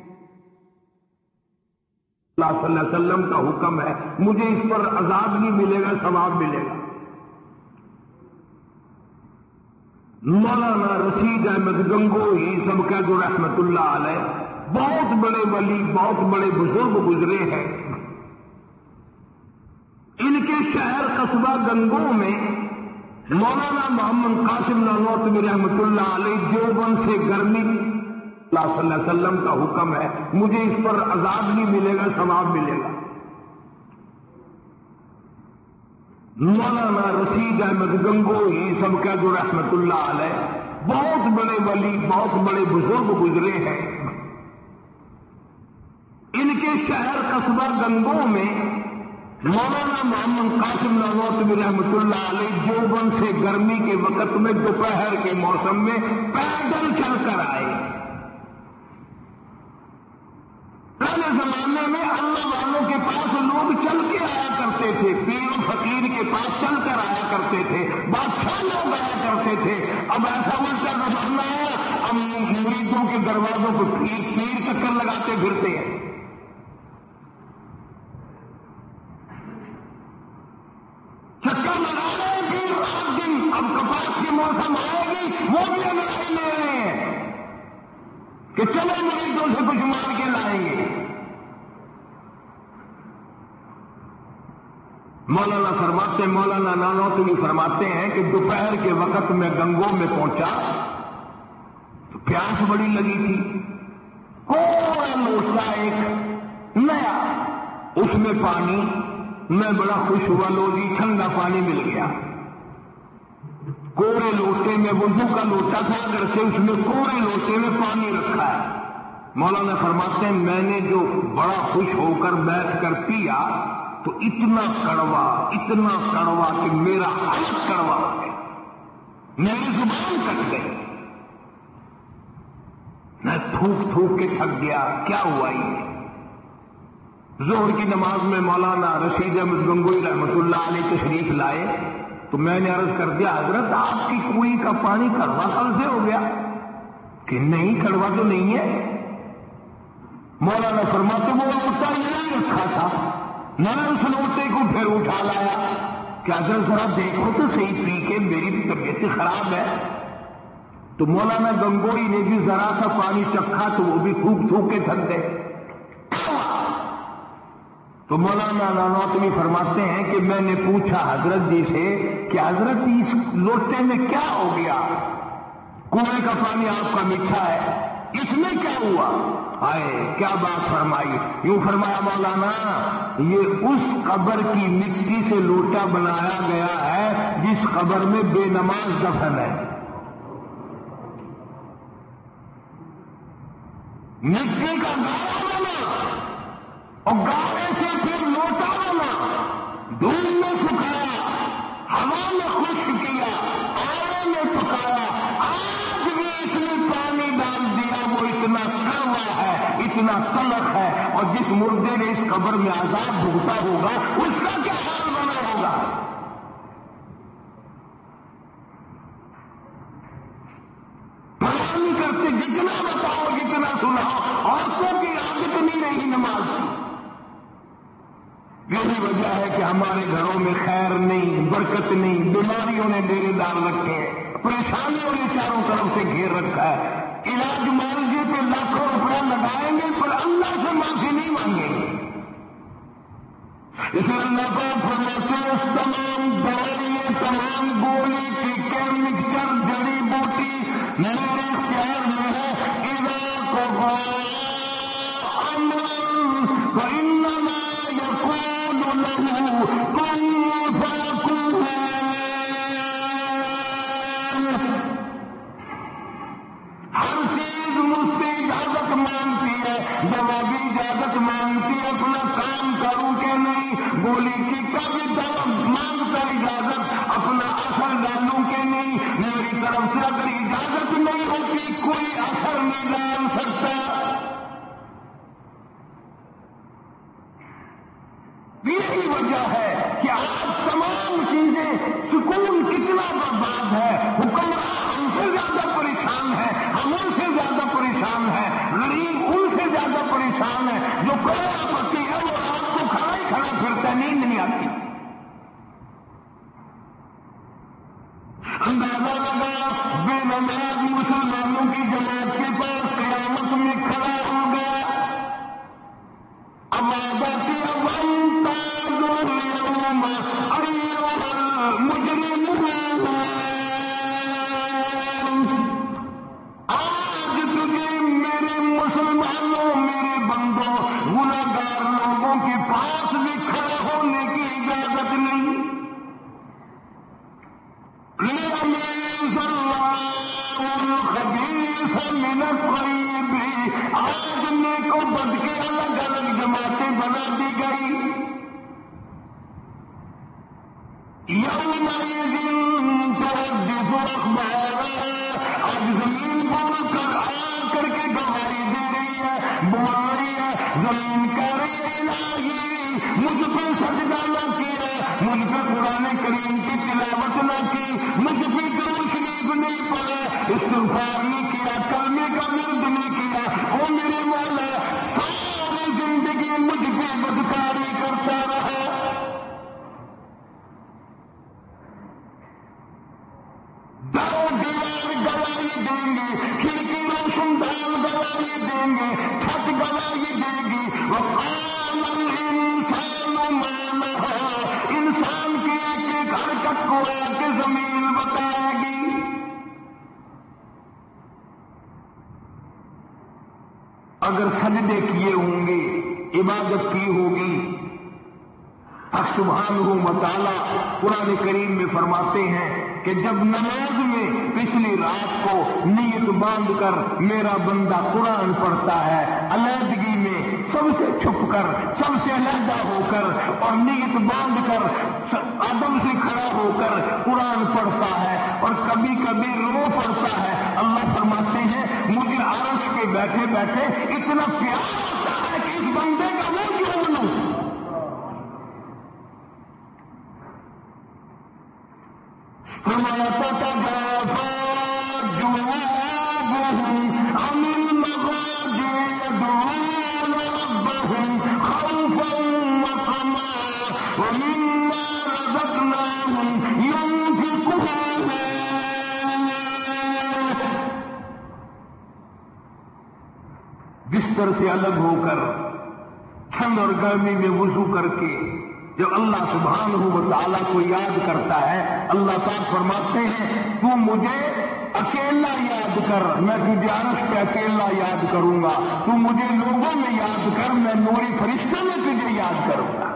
اللہ صلی اللہ علیہ وسلم کا حکم ہے، مجھے اس پر عذاب نہیں ملے گا، ثواب ملے گا. مولانا رشید احمد گنگوہی سب کا جو رحمت اللہ علیہ بہت بڑے ولی، بہت بڑے بزرگ گزرے ہیں. ان کے شہر قصبہ گنگو میں مولانا محمد قاسم نانوتوی رحمۃ اللہ علیہ دیوبند سے گرمی، اللہ صلی اللہ علیہ وسلم کا حکم ہے، مجھے اس پر عذاب نہیں ملے گا، ثواب ملے گا. مولانا رشید احمد گنگوہی سب کا جو رحمت اللہ علیہ بہت بڑے ولی، بہت بڑے بزرگ گزرے ہیں. ان کے شہر قصبہ گنگو میں مولانا محمد قاسم نانوتوی رحمۃ اللہ علیہ دیوبند سے گرمی کے وقت میں دوپہر کے موسم میں پیدل چل کر آئے. پہلے زمانے میں اللہ والوں کے پاس لوگ چل کے آیا کرتے تھے، پیر و فقیر کے پاس چل کر آیا کرتے تھے، بادشاہ لوگ آیا کرتے تھے. اب ایسا الٹا زمانہ ہے، اب مریدوں کے دروازوں کو پیر پیر چکر لگاتے پھرتے ہیں. چکر لگا رہے ہیں پیر رات دن. اب کپاس کی موسم آئے گی وہ بھی انگڑائی لے رہے ہیں کہ چلو مریدوں سے کچھ مار کے لائیں گے. مولانا فرماتے مولانا نانوتوی فرماتے ہیں کہ دوپہر کے وقت میں گنگو میں پہنچا تو پیاس بڑی لگی تھی. کوڑا لوٹا ایک نیا، اس میں پانی. میں بڑا خوش ہوا، لو جی ٹھنڈا پانی مل گیا. کوڑے لوٹے میں وضو کا لوٹا تھا، اگر سے اس میں کوڑے لوٹے میں پانی رکھا ہے. مولانا فرماتے ہیں میں نے جو بڑا خوش ہو کر بیٹھ کر پیا تو اتنا کڑوا، اتنا کڑوا کہ میرا حالت کڑوا ہو گیا، میری زبان کٹ گئی، میں تھوک تھوک کے تھک گیا. کیا ہوا یہ؟ ظہر کی نماز میں مولانا رشید احمد گنگوہی رحمۃ اللہ علیہ تشریف لائے تو میں نے عرض کر دیا حضرت آپ کی کنویں کا پانی کڑوا کل سے ہو گیا؟ کہ نہیں کڑوا تو نہیں ہے. مولانا فرماتے وہ لوٹا نہیں رکھا تھا، میں نے اس لوٹے کو پھر اٹھا لایا کہ حضرت ذرا دیکھو تو صحیح پی کے میری طبیعت خراب ہے. تو مولانا گنگوہی نے بھی ذرا سا پانی چکھا تو وہ بھی تھوک تھوک کے تھک گئے. تو مولانا نانوتوی فرماتے ہیں کہ میں نے پوچھا حضرت جی سے کہ حضرت اس لوٹے میں کیا ہو گیا؟ کنویں کا پانی آپ کا میٹھا ہے، اس میں کیا ہوا؟ آئے کیا بات فرمائی. یوں فرمایا مولانا یہ اس قبر کی مٹی سے لوٹا بنایا گیا ہے جس قبر میں بے نماز دفن ہے. مٹی کا گاڑا بنا اور گاڑے سے پھر لوٹا بنا، دھول میں سکھایا، ہوا میں خشک کیا، آڑے میں پکایا، آج بھی اس میں پانی ڈال دیا. وہ اتنا کڑوا ہے، اتنا تلخ ہے، اور جس مردے نے اس قبر میں عذاب بھگتا ہوگا اس کا کیا حال بنا ہوگا. جتنا بتاؤ جتنا سناؤ، عورتوں کی عادت نہیں رہی نماز کی۔ یہی وجہ ہے کہ ہمارے گھروں میں خیر نہیں، برکت نہیں، بیماریوں نے ڈیرے ڈال رکھے ہیں، پریشانیوں نے چاروں طرف سے گھیر رکھا ہے۔ علاج معالجے پہ لاکھوں روپیہ لگائیں گے پر اللہ سے معافی نہیں مانگیں گے۔ اسے اللہ کو فرماتے ہیں تمام دوائیں، تمام گولی کی کیمکل جڑی بوٹی میرے اختیار میں ہے۔ اذا قضى امرا فانما يقول له كن فيكون۔ ہر چیز مجھ سے اجازت مانگتی ہے، دوا بھی اجازت مانگتی ہے، اپنا کام کروں کہ نہیں، گولی کی کبھی دوا مانگ کر اجازت، اپنا اثر ڈالوں کہ نہیں، میری طرف سے اگر اجازت نہیں ہوتی کوئی اثر نہیں ڈال سکتا۔ یہی وجہ ہے کہ آج تمام چیزیں، سکون کتنا برباد ہے، حکمراں ہم سے زیادہ پریشان ہے، ہم ان سے زیادہ پریشان ہے، غریب ان سے زیادہ پریشان ہے، جو کروڑ پتی ہے وہ رات کو کھڑا ہی کھڑا پھرتا ہے، نیند نہیں آتی۔ اندازہ لگا بے نماز مسلمانوں کی جماعت کے پاس قیامت میں کھڑا ہو گیا، امادتی وامتازوا اليوم ایھا المجرمون۔ آج تجھے میرے مسلمانوں، میرے بندوں، گناہگار لوگوں کے پاس بھی کھڑے ہونے کی اجازت نہیں۔ لِيَمِيزَ اللَّهُ الْخَبِيثَ مِنَ الطَّيِّبِ۔ آج نیک و بد کی الگ الگ جماعتیں بنا دی گئی۔ يَوْمَئِذٍ تُحَدِّثُ أَخْبَارَهَا۔ آج زمین بول کر آ کر کے گواہی دے رہی ہے، بول رہی ہے، زمین کہہ رہی ہے الہی مجھ پہ سجدہ نہ کیا، مجھ پہ قرآن کریم کی تلاوت نہ کی، مجھ پہ درود شریف نہیں پڑھا، استغفار نہیں کیا، کلمے کا ورد نہیں کیا، او میرے مولا ساری زندگی مجھ پہ بدکاری کرتا رہا۔ دو دیوار گواہی دیں گے، کھڑکی روشن دان گواہی دیں گے، چھت گواہی دے گی۔ وقال الانسان ما لها۔ انسان کی ایک ایک حرکت کو آ کے زمین بتائے گی۔ اگر سجدے کیے ہوں گے، عبادت کی ہوگی، سبحانہ و تعالی قرآن کریم میں فرماتے ہیں کہ جب نماز میں پچھلی رات کو نیت باندھ کر میرا بندہ قرآن پڑھتا ہے، علیحدگی میں سب سے چھپ کر، سب سے علیحدہ ہو کر اور نیت باندھ کر ادب سے کھڑا ہو کر قرآن پڑھتا ہے اور کبھی کبھی رو پڑتا ہے، اللہ فرماتے ہیں مجھے عرش پہ بیٹھے بیٹھے اتنا پیار آتا ہے کہ اس بندے کا وہ کیوں بنوں۔ تتجافى جنوبهم عن المضاجع يدعون ربهم خوفا وطمعا ومما رزقناهم ينفقون۔ بستر سے الگ ہو کر ٹھنڈ اور گرمی میں وضو کر کے جب اللہ سبحانہ و تعالیٰ کو یاد کرتا ہے، اللہ تعالیٰ فرماتے ہیں تو مجھے اکیلا یاد کر، میں تجھے عرش پہ اکیلا یاد کروں گا، تو مجھے لوگوں میں یاد کر، میں نوری فرشتوں میں تجھے یاد کروں گا،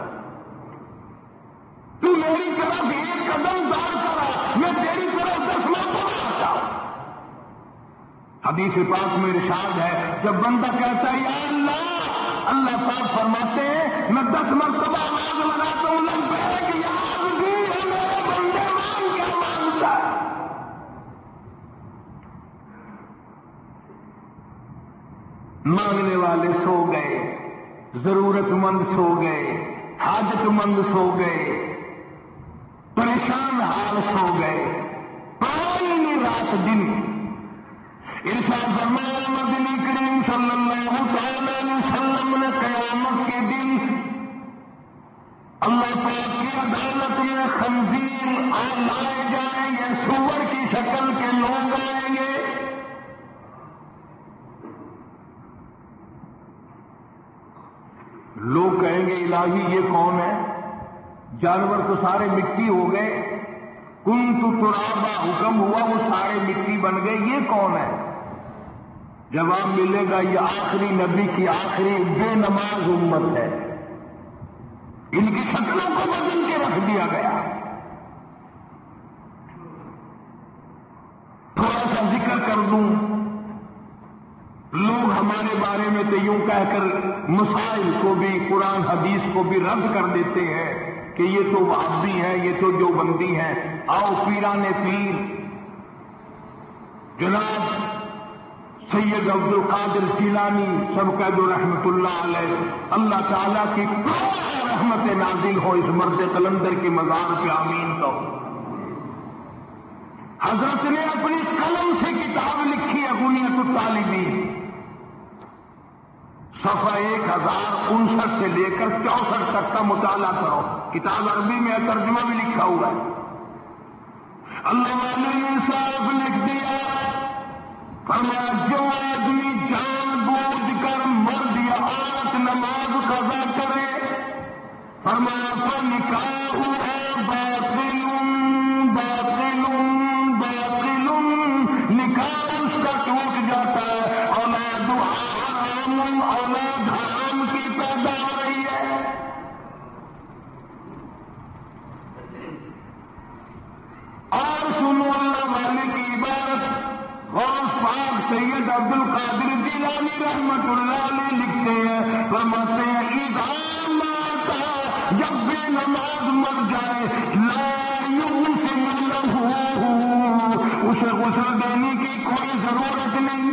تو میری طرف ایک قدم دار کرا، میں تیری طرف دس مرتبہ آتا ہوں۔ حدیث پاک میں ارشاد ہے جب بندہ کہتا ہے یا اللہ، اللہ پاک فرماتے ہیں میں دس مرتبہ آواز لگاتا ہوں لبیک یا عبدی، میرے بندے مان کیا مانگتا ہے۔ مانگنے والے سو گئے، ضرورت مند سو گئے، حاجت مند سو گئے، پریشان حال سو گئے، پانی رات دن ارشاد فرمایا مدنی کریم صلی اللہ تعالی علیہ وسلم نے قیامت کے دن اللہ پاک کی عدالت میں خنزیر لائے جائیں گے، سور کی شکل کے لوگ آئیں گے، لوگ کہیں گے الہی یہ کون ہے؟ جانور تو سارے مٹی ہو گئے، کنت ترابا حکم ہوا وہ سارے مٹی بن گئے، یہ کون ہے؟ جواب ملے گا یہ آخری نبی کی آخری بے نماز امت ہے، ان کی شکلوں کو بدل کے رکھ دیا گیا۔ تھوڑا سا ذکر کر دوں، لوگ ہمارے بارے میں تو یوں کہہ کر مسائل کو بھی قرآن حدیث کو بھی رد کر دیتے ہیں کہ یہ تو وہابی ہیں، یہ تو جو بندی ہیں۔ آؤ پیران پیر جناب سید عبد القادر جیلانی سب قید رحمت اللہ علیہ، اللہ تعالیٰ کی رحمت نازل ہو اس مرد قلندر کے مزار پہ، آمین تو۔ حضرت نے اپنی قلم سے کتاب لکھی ہے غنیۃ الطالبین، صفحہ ایک ہزار انسٹھ سے لے کر چونسٹھ تک کا مطالعہ کرو، کتاب عربی میں ترجمہ بھی لکھا ہوا ہے۔ اللہ والے نے صاف لکھ دیا، فرمایا جو آدمی جان بوجھ کر مرد یا عورت نماز قضا کرے، فرمایا تو نکاح ہے باطل باطل باطل، نکاح اس کا ٹوٹ جاتا ہے، اولاد حرام اولاد حرام کی پیدا ہو رہی ہے۔ اور سنو اللہ والے کی عبارت، غوث پاک سید عبد القادر جیلانی رحمت اللہ علیہ لکھتے ہیں، فرماتے ہیں اذا مات، جب بھی نماز مر جائے، لا یغسل لہ، اسے غسل دینے کی کوئی ضرورت نہیں،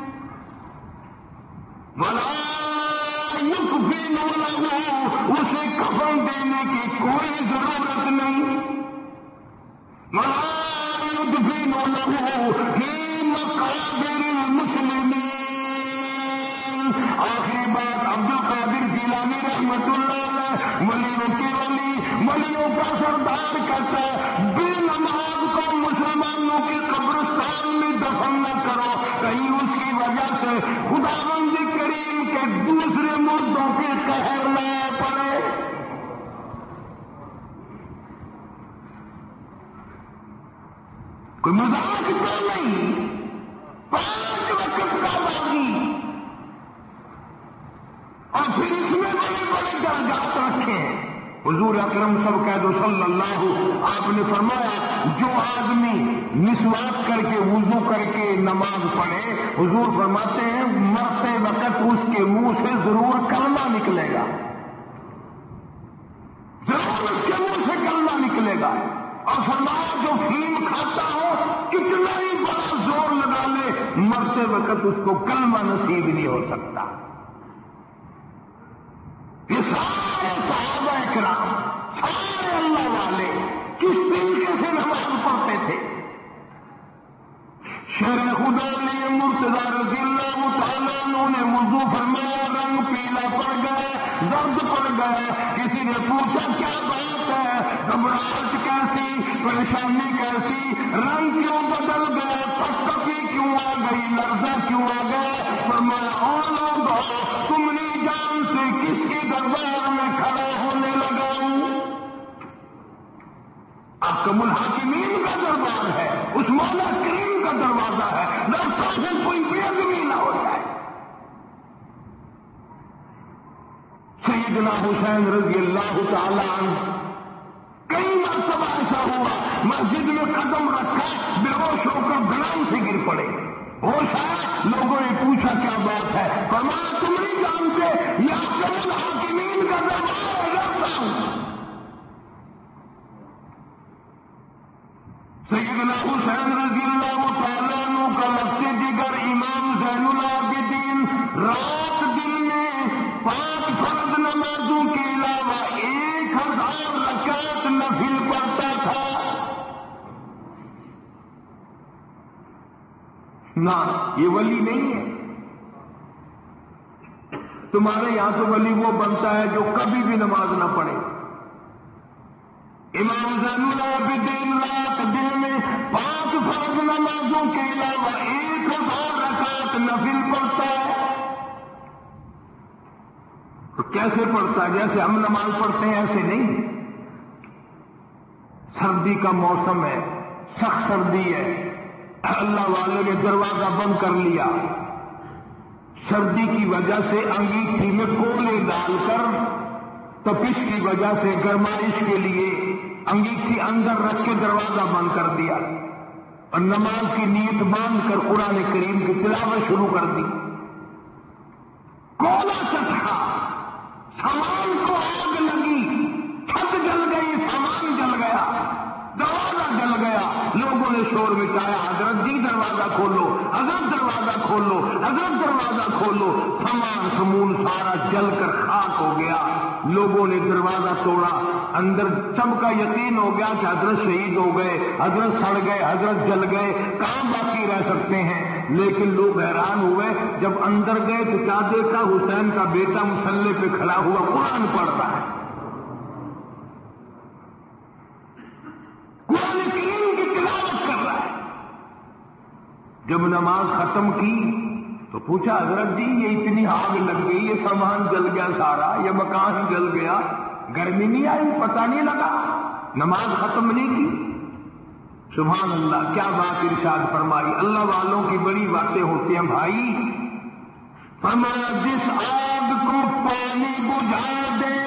ولا یکفن لہ، اسے کفن دینے کی کوئی ضرورت نہیں، ولا یدفن لہ فی مقابر المسلمین۔ آخری بات عبد القادر جیلانی رحمت اللہ علیہ، ولیوں کے ولی، ولیوں کا سردار کہتا ہے بے نماز کو مسلمانوں کے قبرستان میں دفن نہ کرو، کہیں اس کی وجہ سے خداوند کریم کے دوسرے مردوں کے قہر نہ پڑے۔ کوئی مذاق تو نہیں، پانچ وقت کا باقی، اور پھر اس میں بڑے بڑے درجات رکھے ہیں۔ حضور اکرم سب کہہ دو صلی اللہ، آپ نے فرمایا جو آدمی مسواک کر کے وضو کر کے نماز پڑھے، حضور فرماتے ہیں مرتے وقت اس کے منہ سے ضرور کلمہ نکلے گا، ضرور اس کے منہ سے کلمہ نکلے گا۔ اور فرمایا جو فیم کھاتا ہو کتنا ہی بڑا زور لگا لے، مرتے وقت اس کو کلمہ نصیب نہیں ہو سکتا۔ یہ سارے صحابہ کرام، سارے اللہ والے کس طریقے سے نماز پڑھتے تھے؟ شیر خدا نے مرتضی رضی اللہ تعالیٰ عنہ نے وضو فرمایا، رنگ پیلا پڑ گیا، درد پڑ گیا، کسی نے پوچھا کیا بات ہے، گھبراہٹ کیسی، پریشانی کیسی، رنگ کیوں بدل گیا، تھکپی کیوں آ گئی، لرزہ کیوں آ گیا؟ فرمایا او لوگو تم نہیں جانتے کس کے دربار میں کھڑا ہونے لگا ہوں؟ احکم الحاکمین کا دربار ہے، اس مولا کریم کا دروازہ ہے، لڑکوں سے کوئی بے ادبی نہ ہو جائے۔ سیدنا حسین رضی اللہ تعالی عنہ کئی مرتبہ ایسا ہوا مسجد میں قدم رکھا، بے ہوش ہو کر گراؤنڈ سے گر پڑے، ہوش آیا، لوگوں نے پوچھا کیا بات ہے، فرمایا تم نہیں جانتے یہ احکم الحاکمین کا دربار ہے، ڈرتا ہوں۔ سیدنا حسین رضی اللہ تعالیٰ عنہ کا لفظ جگر امام زین العابدین رات دن میں پانچ فرض نمازوں کے علاوہ ایک ہزار رکعت نفل پڑھتا تھا۔ نہ، یہ ولی نہیں ہے. تمہارے یہاں تو ولی وہ بنتا ہے جو کبھی بھی نماز نہ پڑھے. امام زین العابدین رات دن میں پانچ فرض نمازوں کے علاوہ ایک ہزار رکعت نفل پڑھتا ہے. تو کیسے پڑھتا ہے؟ جیسے ہم نماز پڑھتے ہیں ایسے نہیں. سردی کا موسم ہے، سخت سردی ہے، اللہ والے نے دروازہ بند کر لیا. سردی کی وجہ سے انگیٹھی میں کولے ڈال کر تپش کی وجہ سے گرمائش کے لیے انگیٹھی اندر رکھ کے دروازہ بند کر دیا اور نماز کی نیت باندھ کر قرآن کریم کی تلاوت شروع کر دی. کولا چٹھا، سامان کو آگ لگی، چھت جل گئی، سامان جل گیا، دروازہ جل گیا. لوگوں نے شور مچایا، حضرت جی دروازہ کھولو، حضرت دروازہ کھولو، حضرت دروازہ کھولو. سامان سمون سارا جل کر خاک ہو گیا. لوگوں نے دروازہ توڑا، اندر سب کا یقین ہو گیا کہ حضرت شہید ہو گئے، حضرت سڑ گئے، حضرت جل گئے، کہاں باقی رہ سکتے ہیں. لیکن لوگ حیران ہوئے، جب اندر گئے تو کیا دیکھا؟ حسین کا بیٹا مسلح پہ کھڑا ہوا قرآن پڑھ رہا ہے. قرآن کریم کی تلاوت کر رہا ہے. جب نماز ختم کی تو پوچھا، حضرت جی یہ اتنی آگ لگ گئی، یہ سامان جل گیا سارا، یہ مکان جل گیا، گرمی نہیں آئی، پتہ نہیں لگا، نماز ختم نہیں کی؟ سبحان اللہ، کیا بات ارشاد فرمائی. اللہ والوں کی بڑی باتیں ہوتی ہیں بھائی. فرمایا جس آگ کو پانی بجھا دے،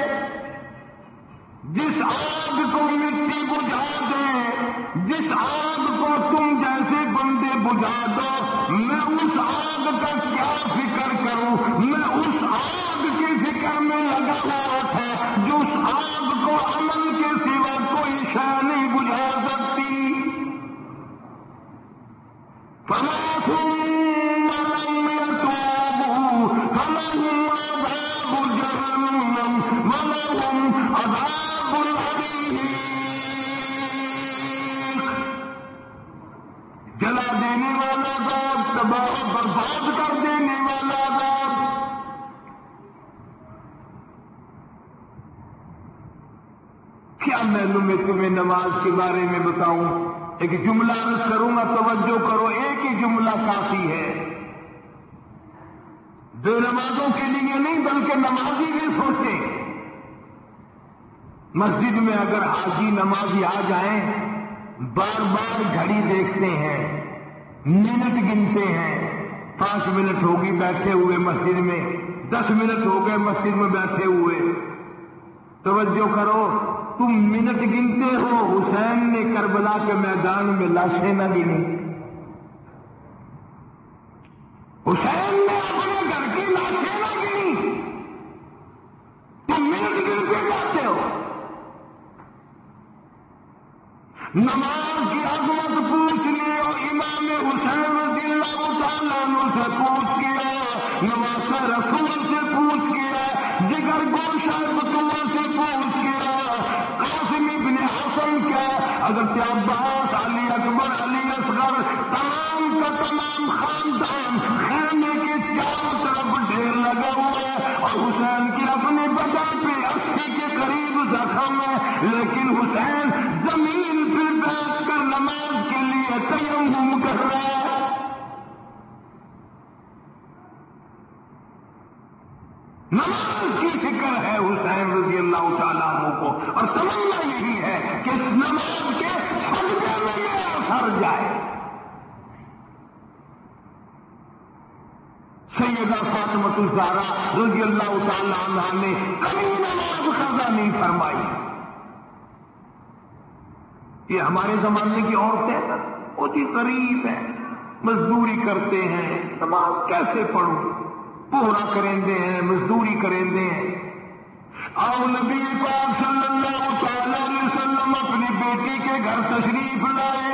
جس آگ کو مٹی بجھا دے، جس آگ کو تم جیسے بندے بجھا دو، میں اس آگ کا کیا فکر کروں؟ میں اس آگ کی فکر میں لگا ہوا تھا جو اس آگ کو عمل کے سوا کوئی شے نہیں بجھا سکتی. فَمَا ثُمَّ لَمْ يَتُوبُوا فَلَهُمْ عَذَابُ جَهَنَّمَ وَلَهُمْ عَذَابُ الْحَرِيقِ. جلا دینے والا عذاب، تباہ برباد کر دینے والا عذاب. کیا میں تمہیں نماز کے بارے میں بتاؤں؟ ایک جملہ عرض کروں گا، توجہ کرو، ایک ہی جملہ کافی ہے. دو نمازوں کے لیے نہیں بلکہ نمازی بھی سوچیں. مسجد میں اگر حاجی نمازی آ جائیں، بار بار گھڑی دیکھتے ہیں، منٹ گنتے ہیں. پانچ منٹ ہوگی بیٹھے ہوئے مسجد میں، دس منٹ ہو گئے مسجد میں بیٹھے ہوئے. توجہ کرو، تم منٹ گنتے ہو، حسین نے کربلا کے میدان میں لاشیں نہ گنی. حسین نے اپنے گھر کی لاشیں نہ گنی، تم منٹ گن کے جاتے ہو. نماز کی عظمت پوچھ لی اور امام حسین رضی اللہ تعالیٰ عنہ سے پوچھ کیا، نواز رسول سے پوچھ کیا، جگر گوشہ بطوہ سے پوچھ کیا، قاسم ابن حسن کیا، حضرت عباس، علی اکبر، علی اصغر، تمام کا تمام خاندان خیمے کے چاروں طرف ڈھیر لگا ہوا ہے اور حسین کی اپنے بدن پہ اسی کے قریب زخم ہے. لیکن حسین زمین پہ بیٹھ کر نماز کے لیے تیمم کر رہا ہے. نماز کی فکر ہے حسین رضی اللہ تعالیٰ عنہ کو، اور تمنا یہی ہے کہ اس نماز کے سجدے میں میرا سر جائے. سیدہ فاطمہ الزہرا رضی اللہ تعالیٰ عنہ نے کبھی نماز قضا نہیں فرمائی. یہ ہمارے زمانے کی عورتیں بہت ہی غریب ہیں، مزدوری کرتے ہیں، نماز کیسے پڑھوں؟ پورا کریں ہیں، مزدوری کریں ہیں. آؤ نبی پاک صلی اللہ تعالی علیہ وسلم اپنی بیٹی کے گھر تشریف لائے.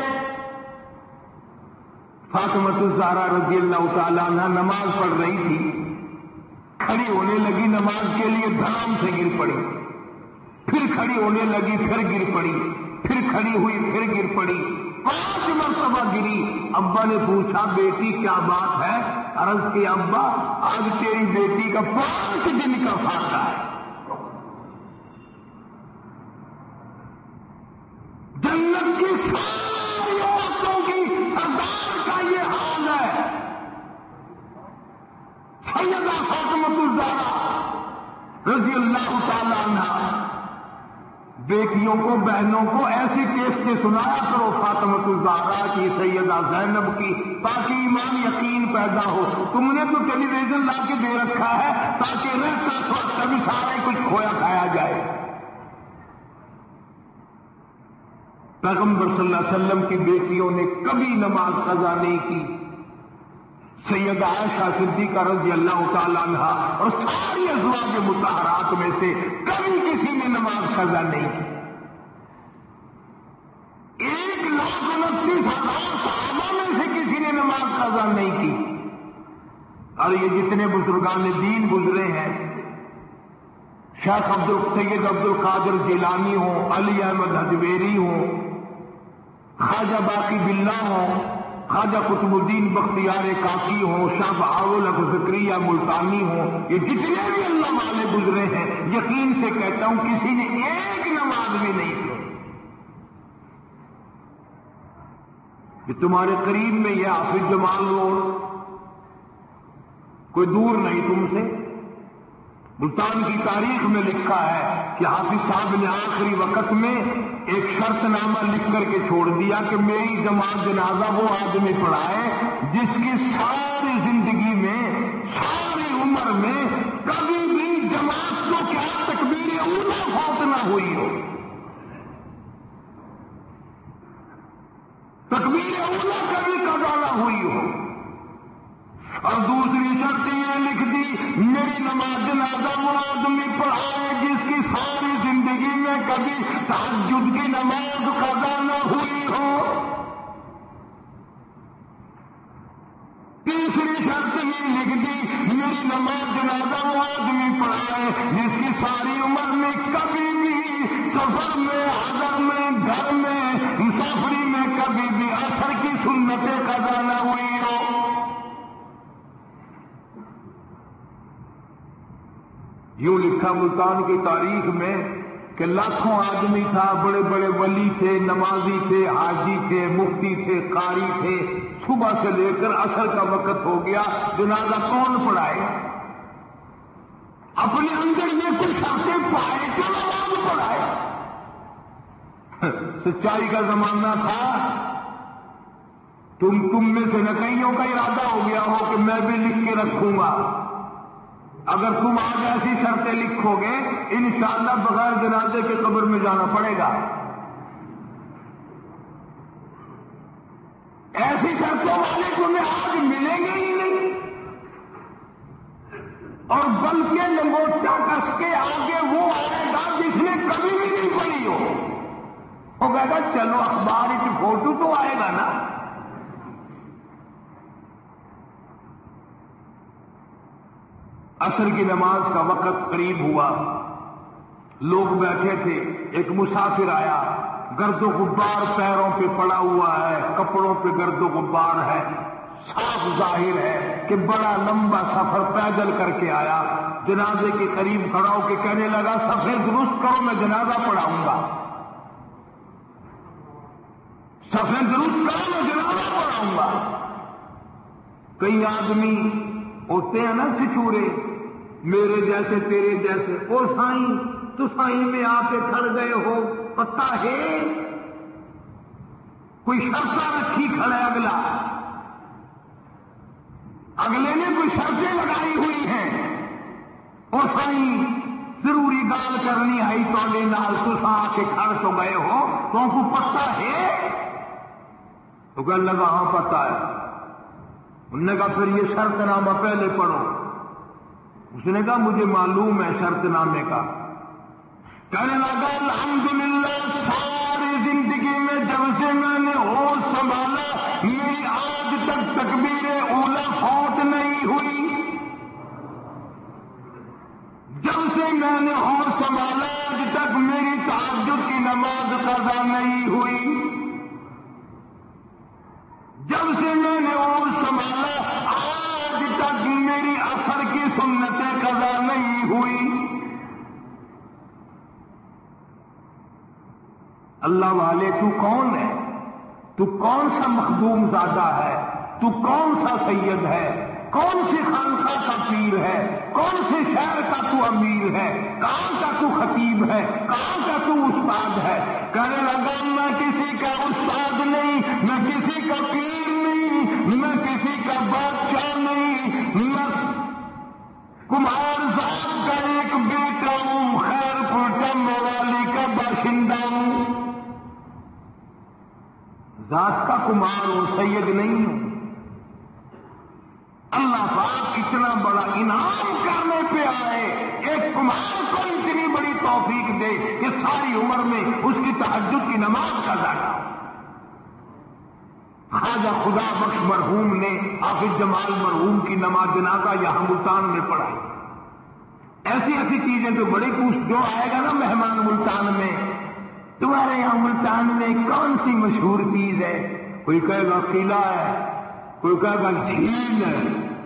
فاطمہ الزہرا رضی اللہ تعالیٰ عنہ نماز پڑھ رہی تھی، کھڑی ہونے لگی نماز کے لیے، دھڑام سے گر پڑی، پھر کھڑی ہونے لگی، پھر گر پڑی، پھر کھڑی ہوئی، پھر گر پڑی. پانچ مرتبہ گری. ابا نے پوچھا بیٹی کیا بات ہے؟ عرض کی ابا آج تیری بیٹی کا پانچ دن کا فاقہ ہے. جنت کی ساری عورتوں کی سردار کا یہ حال ہے. سیدہ فاطمہ الزہرا رضی اللہ تعالی عنہا بیٹیوں کو بہنوں کو ایسی کیس کے سنایا کرو فاطمہ الزہرا کی سیدہ زینب کی تاکہ ایمان یقین پیدا ہو. تم نے تو ٹیلی ویژن لا کے دے رکھا ہے تاکہ رہتا وقت کبھی سارے کچھ کھویا کھایا جائے. پیغمبر صلی اللہ علیہ وسلم کی بیٹیوں نے کبھی نماز قضا نہیں کی. سیدہ عائشہ صدیقہ رضی اللہ تعالی عنہا اور ساری ازواج مطہرات میں سے کبھی کسی نے نماز قضا نہیں کی. ایک لاکھ انتیس ہزار صحابہ میں سے کسی نے نماز قضا نہیں کی. اور یہ جتنے بزرگان دین گزرے ہیں، شیخ عبد سید عبد القادر جیلانی ہوں، علی احمد حجویری ہوں، خواجہ باقی باللہ ہوں، خواجہ قطب الدین بختیار کاکی ہوں، شاہ بہاول زکریا ملتانی ہوں، یہ جتنے بھی اللہ والے گزرے ہیں یقین سے کہتا ہوں کسی نے ایک نماز بھی نہیں کی. کہ تمہارے قریب میں یہ حافظ جمال روڈ کوئی دور نہیں تم سے، ملتان کی تاریخ میں لکھا ہے کہ حافظ صاحب نے آخری وقت میں ایک شرط نامہ لکھ کر کے چھوڑ دیا کہ میری جماعت جنازہ وہ آدمی پڑھائے جس کی ساری زندگی میں ساری عمر میں کبھی بھی جماعت کو کیا تکبیر اولا فوت نہ ہوئی ہو. تکبیر اولا کبھی قضا نہ ہوئی ہو. اور دوسری شرط یہ لکھ دی میری نماز جنازہ وہ آدمی پڑھائے جس کی ساری زندگی میں کبھی تہجد کی نماز قضا نہ ہوئی ہو. تیسری شرط یہ لکھ دی میری نماز جنازہ وہ آدمی پڑھائے جس کی ساری عمر میں کبھی بھی سفر میں حضر میں گھر میں مسافری میں کبھی بھی عصر کی سنتیں قضا نہ ہوئی ہو. یوں لکھا ملتان کی تاریخ میں کہ لاکھوں آدمی تھا، بڑے بڑے ولی تھے، نمازی تھے، حاجی تھے، مفتی تھے، قاری تھے. صبح سے لے کر عصر کا وقت ہو گیا، جنازہ کون پڑھائے؟ اپنے اندر یہ کچھ شرطیں پائے تو نماز پڑھائے. سچائی کا زمانہ تھا. تم تم میں سے نہ کئیوں کا ارادہ ہو گیا ہو کہ میں بھی لکھ کے رکھوں گا. اگر تم آج ایسی شرطیں لکھو گے انشاءاللہ بغیر جنازے کے قبر میں جانا پڑے گا. ایسی شرطوں والے تمہیں آج ملیں گے ہی نہیں. اور بلکہ لنگوٹا کس کے آگے وہ آئے گا جس نے کبھی بھی نہیں پڑھی ہو. وہ کہے گا چلو اخبار کی فوٹو تو آئے گا نا. عصر کی نماز کا وقت قریب ہوا، لوگ بیٹھے تھے. ایک مسافر آیا، گرد و غبار پیروں پہ پڑا ہوا ہے، کپڑوں پہ گرد و غبار ہے. صاف ظاہر ہے کہ بڑا لمبا سفر پیدل کر کے آیا. جنازے کے قریب کھڑا ہو کے کہنے لگا سفر درست کرو میں جنازہ پڑھاؤں گا. سفر درست کرو میں جنازہ پڑھاؤں گا. کئی آدمی ہوتے ہیں نا چچورے، میرے جیسے تیرے جیسے. او سائیں تو سائیں میں آ کے کھڑ گئے ہو، پتہ ہے کوئی شرطہ رکھی کھڑے اگلا، اگلے نے کوئی شرطیں لگائی ہوئی ہیں. او سائیں ضروری گال کرنی آئی تو نال تو آ کے کھڑ تو گئے ہو تو کو پتہ ہے؟ تو کہ لگا ہاں پتہ ہے. انہوں نے کہا پھر یہ شرط نامہ پہلے پڑھو. اس نے کہا مجھے معلوم ہے شرط نامے کا. کہنے لگا الحمدللہ ساری زندگی میں جب سے میں نے ہوش سنبھالا میری آج تک تکبیر اولا فوت نہیں ہوئی. جب سے میں نے ہوش سنبھالا آج تک میری تہجد کی نماز قضا نہیں ہوئی. اللہ والے تو کون ہے؟ تو کون سا مخدوم زادہ ہے؟ تو کون سا سید ہے؟ کون سی خانقاہ کا پیر ہے؟ کون سے شہر کا تو امیر ہے؟ کہاں کا تو خطیب ہے؟ کہاں کا تو استاد ہے؟ کہنے لگا میں کسی کا استاد نہیں، میں کسی کا پیر نہیں، میں کسی کا بادشاہ نہیں، میں کمہار ذات کا ایک بیٹا ہوں، خیر پور مورالی کا باشندہ ہوں، ذات کا کمہار ہوں، سید نہیں ہوں۔ اللہ پاک اتنا بڑا انعام کرنے پہ آئے، ایک کمہار کو اتنی بڑی توفیق دے کہ ساری عمر میں اس کی تہجد کی نماز کا ذکر۔ خواجہ خدا بخش مرحوم نے حافظ جمال مرحوم کی نماز جنازہ یہاں ملتان میں پڑھائی۔ ایسی ایسی چیزیں تو بڑی پوچھ، جو آئے گا نا مہمان ملتان میں، تمہارے یہاں ملتان میں کون سی مشہور چیز ہے؟ کوئی کہے گا قلعہ ہے، کوئی کہے گا جھیل ہے،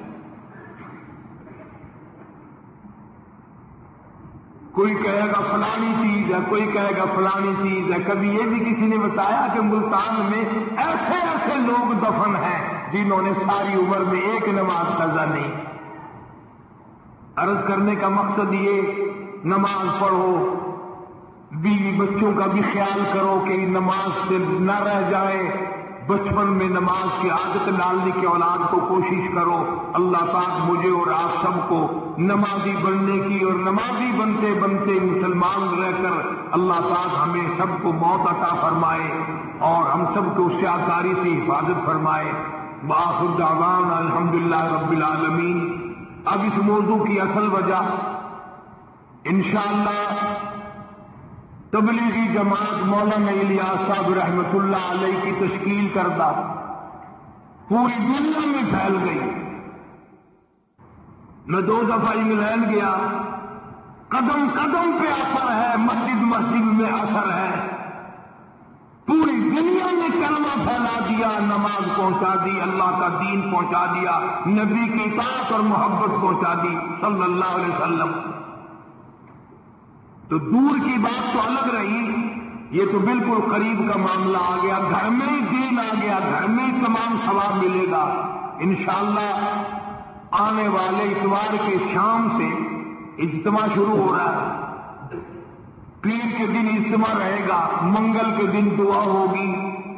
کوئی کہے گا فلانی چیز ہے، کوئی کہے گا فلانی چیز ہے۔ کبھی یہ بھی کسی نے بتایا کہ ملتان میں ایسے ایسے لوگ دفن ہیں جنہوں نے ساری عمر میں ایک نماز قضا نہیں۔ عرض کرنے کا مقصد یہ، نماز پڑھو، بیوی بچوں کا بھی خیال کرو کہ نماز سے نہ رہ جائے، بچپن میں نماز کی عادت ڈالنے کی اولاد کو کوشش کرو۔ اللہ پاک مجھے اور آپ سب کو نمازی بننے کی اور نمازی بنتے بنتے مسلمان رہ کر اللہ پاک ہمیں سب کو موت عطا فرمائے اور ہم سب کو سیاکاری سے حفاظت فرمائے۔ وآخر دعوانا الحمدللہ رب العالمین۔ اب اس موضوع کی اصل وجہ انشاءاللہ تبلیغی جماعت مولانا الیاس صاحب رحمت اللہ علیہ کی تشکیل کردہ پوری دنیا میں پھیل گئی۔ میں دو دفعہ انگلینڈ گیا، قدم قدم پہ اثر ہے، مسجد مسجد میں اثر ہے، پوری دنیا میں کلمہ پھیلا دیا، نماز پہنچا دی، اللہ کا دین پہنچا دیا، نبی کی اطاعت اور محبت پہنچا دی صلی اللہ علیہ وسلم۔ تو دور کی بات تو الگ رہی، یہ تو بالکل قریب کا معاملہ آ گیا، گھر میں ہی دین آ گیا، گھر میں ہی تمام ثواب ملے گا انشاءاللہ۔ آنے والے اتوار کے شام سے اجتماع شروع ہو رہا ہے، پیر کے دن اجتماع رہے گا، منگل کے دن دعا ہوگی۔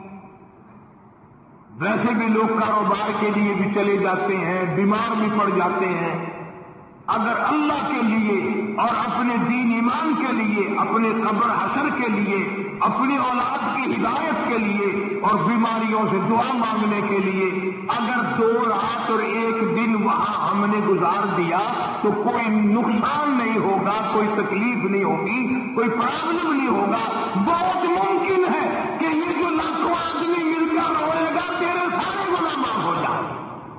ویسے بھی لوگ کاروبار کے لیے بھی چلے جاتے ہیں، بیمار بھی پڑ جاتے ہیں، اگر اللہ کے لیے اور اپنے دین ایمان کے لیے، اپنے قبر حشر کے لیے، اپنی اولاد کی ہدایت کے لیے اور بیماریوں سے دعا مانگنے کے لیے اگر دو رات اور ایک دن وہاں ہم نے گزار دیا تو کوئی نقصان نہیں ہوگا، کوئی تکلیف نہیں ہوگی، کوئی پرابلم نہیں ہوگا۔ بہت ممکن ہے کہ یہ جو لاکھوں آدمی مل کر روئے گا تیرے سارے گناہ معاف ہو جائیں۔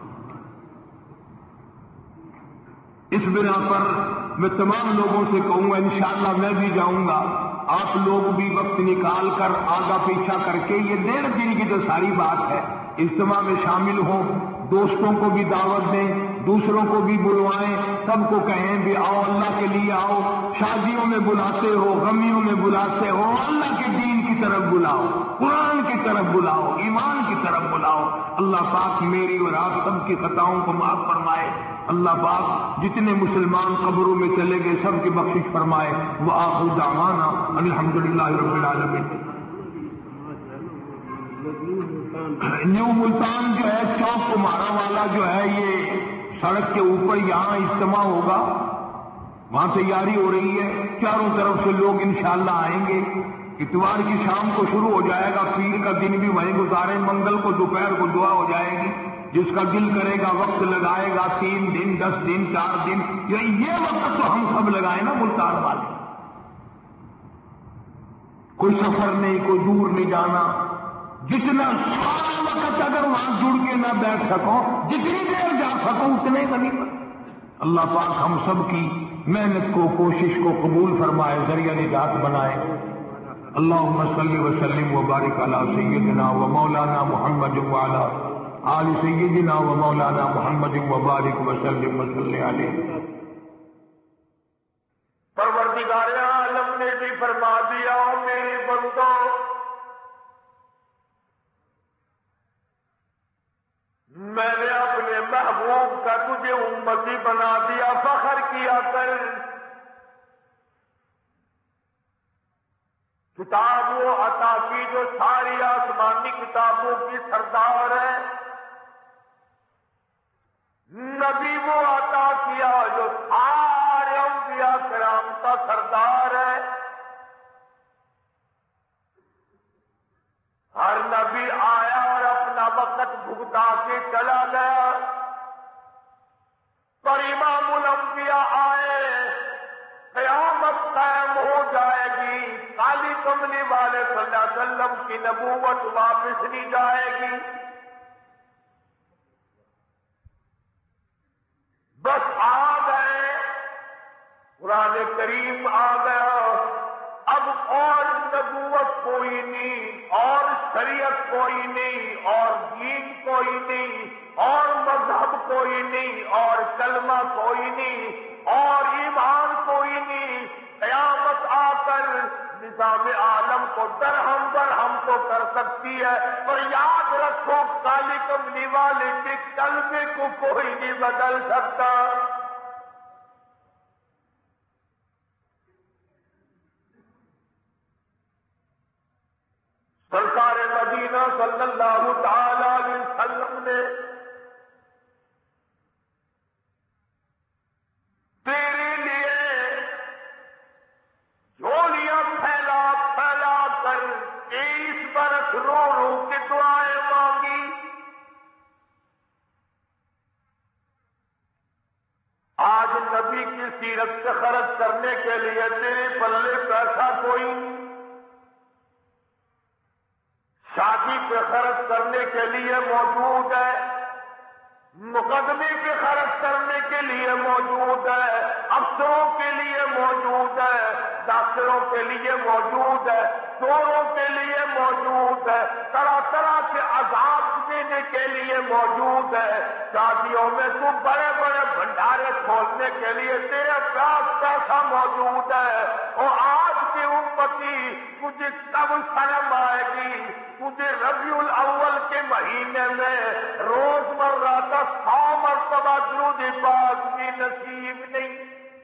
اس بنا پر میں تمام لوگوں سے کہوں گا انشاءاللہ میں بھی جاؤں گا، آپ لوگ بھی وقت نکال کر آگا پیچھا کر کے، یہ ڈیڑھ دن کی تو ساری بات ہے، اجتماع میں شامل ہوں، دوستوں کو بھی دعوت دیں، دوسروں کو بھی بلوائیں، سب کو کہیں بھی آؤ اللہ کے لیے آؤ، شادیوں میں بلاتے ہو، غمیوں میں بلاتے ہو، اللہ کے دین کی طرف بلاؤ، قرآن کی طرف بلاؤ، ایمان کی طرف بلاؤ۔ اللہ پاک میری اور آپ سب کی خطاؤں کو معاف فرمائے، اللہ پاک جتنے مسلمان قبروں میں چلے گئے سب کی بخشش فرمائے۔ وآخر دعوانا الحمدللہ رب العالمین۔ نیو ملتان جو ہے چوک کمارا والا جو ہے، یہ سڑک کے اوپر یہاں اجتماع ہوگا، وہاں تیاری ہو رہی ہے، چاروں طرف سے لوگ انشاءاللہ آئیں گے۔ اتوار کی شام کو شروع ہو جائے گا، پیر کا دن بھی وہیں گزاریں، منگل کو دوپہر کو دعا ہو جائے گی، جس کا دل کرے گا وقت لگائے گا، تین دن دس دن چار دن، یہ وقت تو ہم سب لگائیں نا ملتان والے، کوئی سفر نہیں، کوئی دور نہیں جانا، جتنا سارا وقت اگر وہاں جڑ کے نہ بیٹھ سکو، جتنی دیر جا سکو اتنے غنیمت۔ اللہ پاک ہم سب کی محنت کو، کوشش کو قبول فرمائے، ذریعہ نجات بنائے۔ اللہم صلی وسلم وبارک علی سیدنا و مولانا محمد وعلی آل سیدنا و مولانا محمد وبارک وسلم وصلی علیہ۔ پروردگار عالم نے بھی فرما دیا، میرے بندوں میں نے اپنے محبوب کا تجھے امتی بنا دیا، فخر کیا کر۔ کتاب وہ عطا کی جو ساری آسمانی کتابوں کی سردار ہے، نبی وہ عطا کیا جو سارے انبیاء کرام کا سردار ہے۔ ہر نبی آیا اور اپنا وقت بھگتا کے چلا گیا، پر امام الانبیاء آئے، قیامت قائم ہو جائے گی، کالی کملی والے صلی اللہ علیہ وسلم کی نبوت واپس نہیں جائے گی۔ بس آ گئے، قرآن کریم آ گیا، اب اور نبوت کوئی نہیں، اور شریعت کوئی نہیں، اور دین کوئی نہیں، اور مذہب کوئی نہیں، اور کلمہ کوئی نہیں، اور ایمان کوئی نہیں۔ قیامت آ کر نظام عالم کو درہم برہم تو کر سکتی ہے، پر یاد رکھو کالی کملی والے کے کلمے کو کوئی نہیں بدل سکتا۔ سرکار مدینہ صلی اللہ تعالی علیہ وسلم نے تیرے لیے جھولیاں پھیلا پھیلا کر تیئیس برس رو رو کے دعائیں مانگی۔ آج نبی کی سیرت سے خرچ کرنے کے لیے تیرے پلے پیسہ کوئی نہیں، شادی پہ خرچ کرنے کے لیے موجود ہے، مقدمے پہ خرچ کرنے کے لیے موجود ہے، افسروں کے لیے موجود ہے، ڈاکٹروں کے لیے موجود ہے، چوروں کے لیے موجود ہے، طرح طرح کے عذاب دینے کے لیے موجود ہے۔ شادیوں میں تو بڑے بڑے بھنڈارے کھولنے کے لیے تیرے پاس پیسہ موجود ہے، اور آج کی امتی تجھے کب شرم آئے گی؟ تجھے ربیع الاول کے مہینے میں روز مرہ کا سو مرتبہ درود پاک بھی نصیب نہیں۔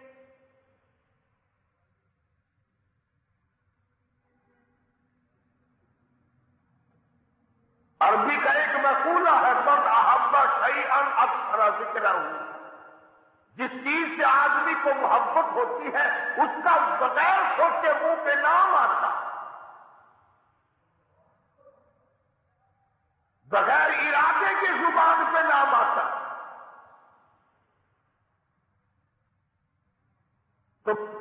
عربی کا ایک مقولہ ہے، من احب شیئا اکثر ذکرہ، جس چیز سے آدمی کو محبت ہوتی ہے اس کا بغیر سوچے منہ پہ نام آتا، بغیر ارادے کی زبان پہ نام آتا۔ تو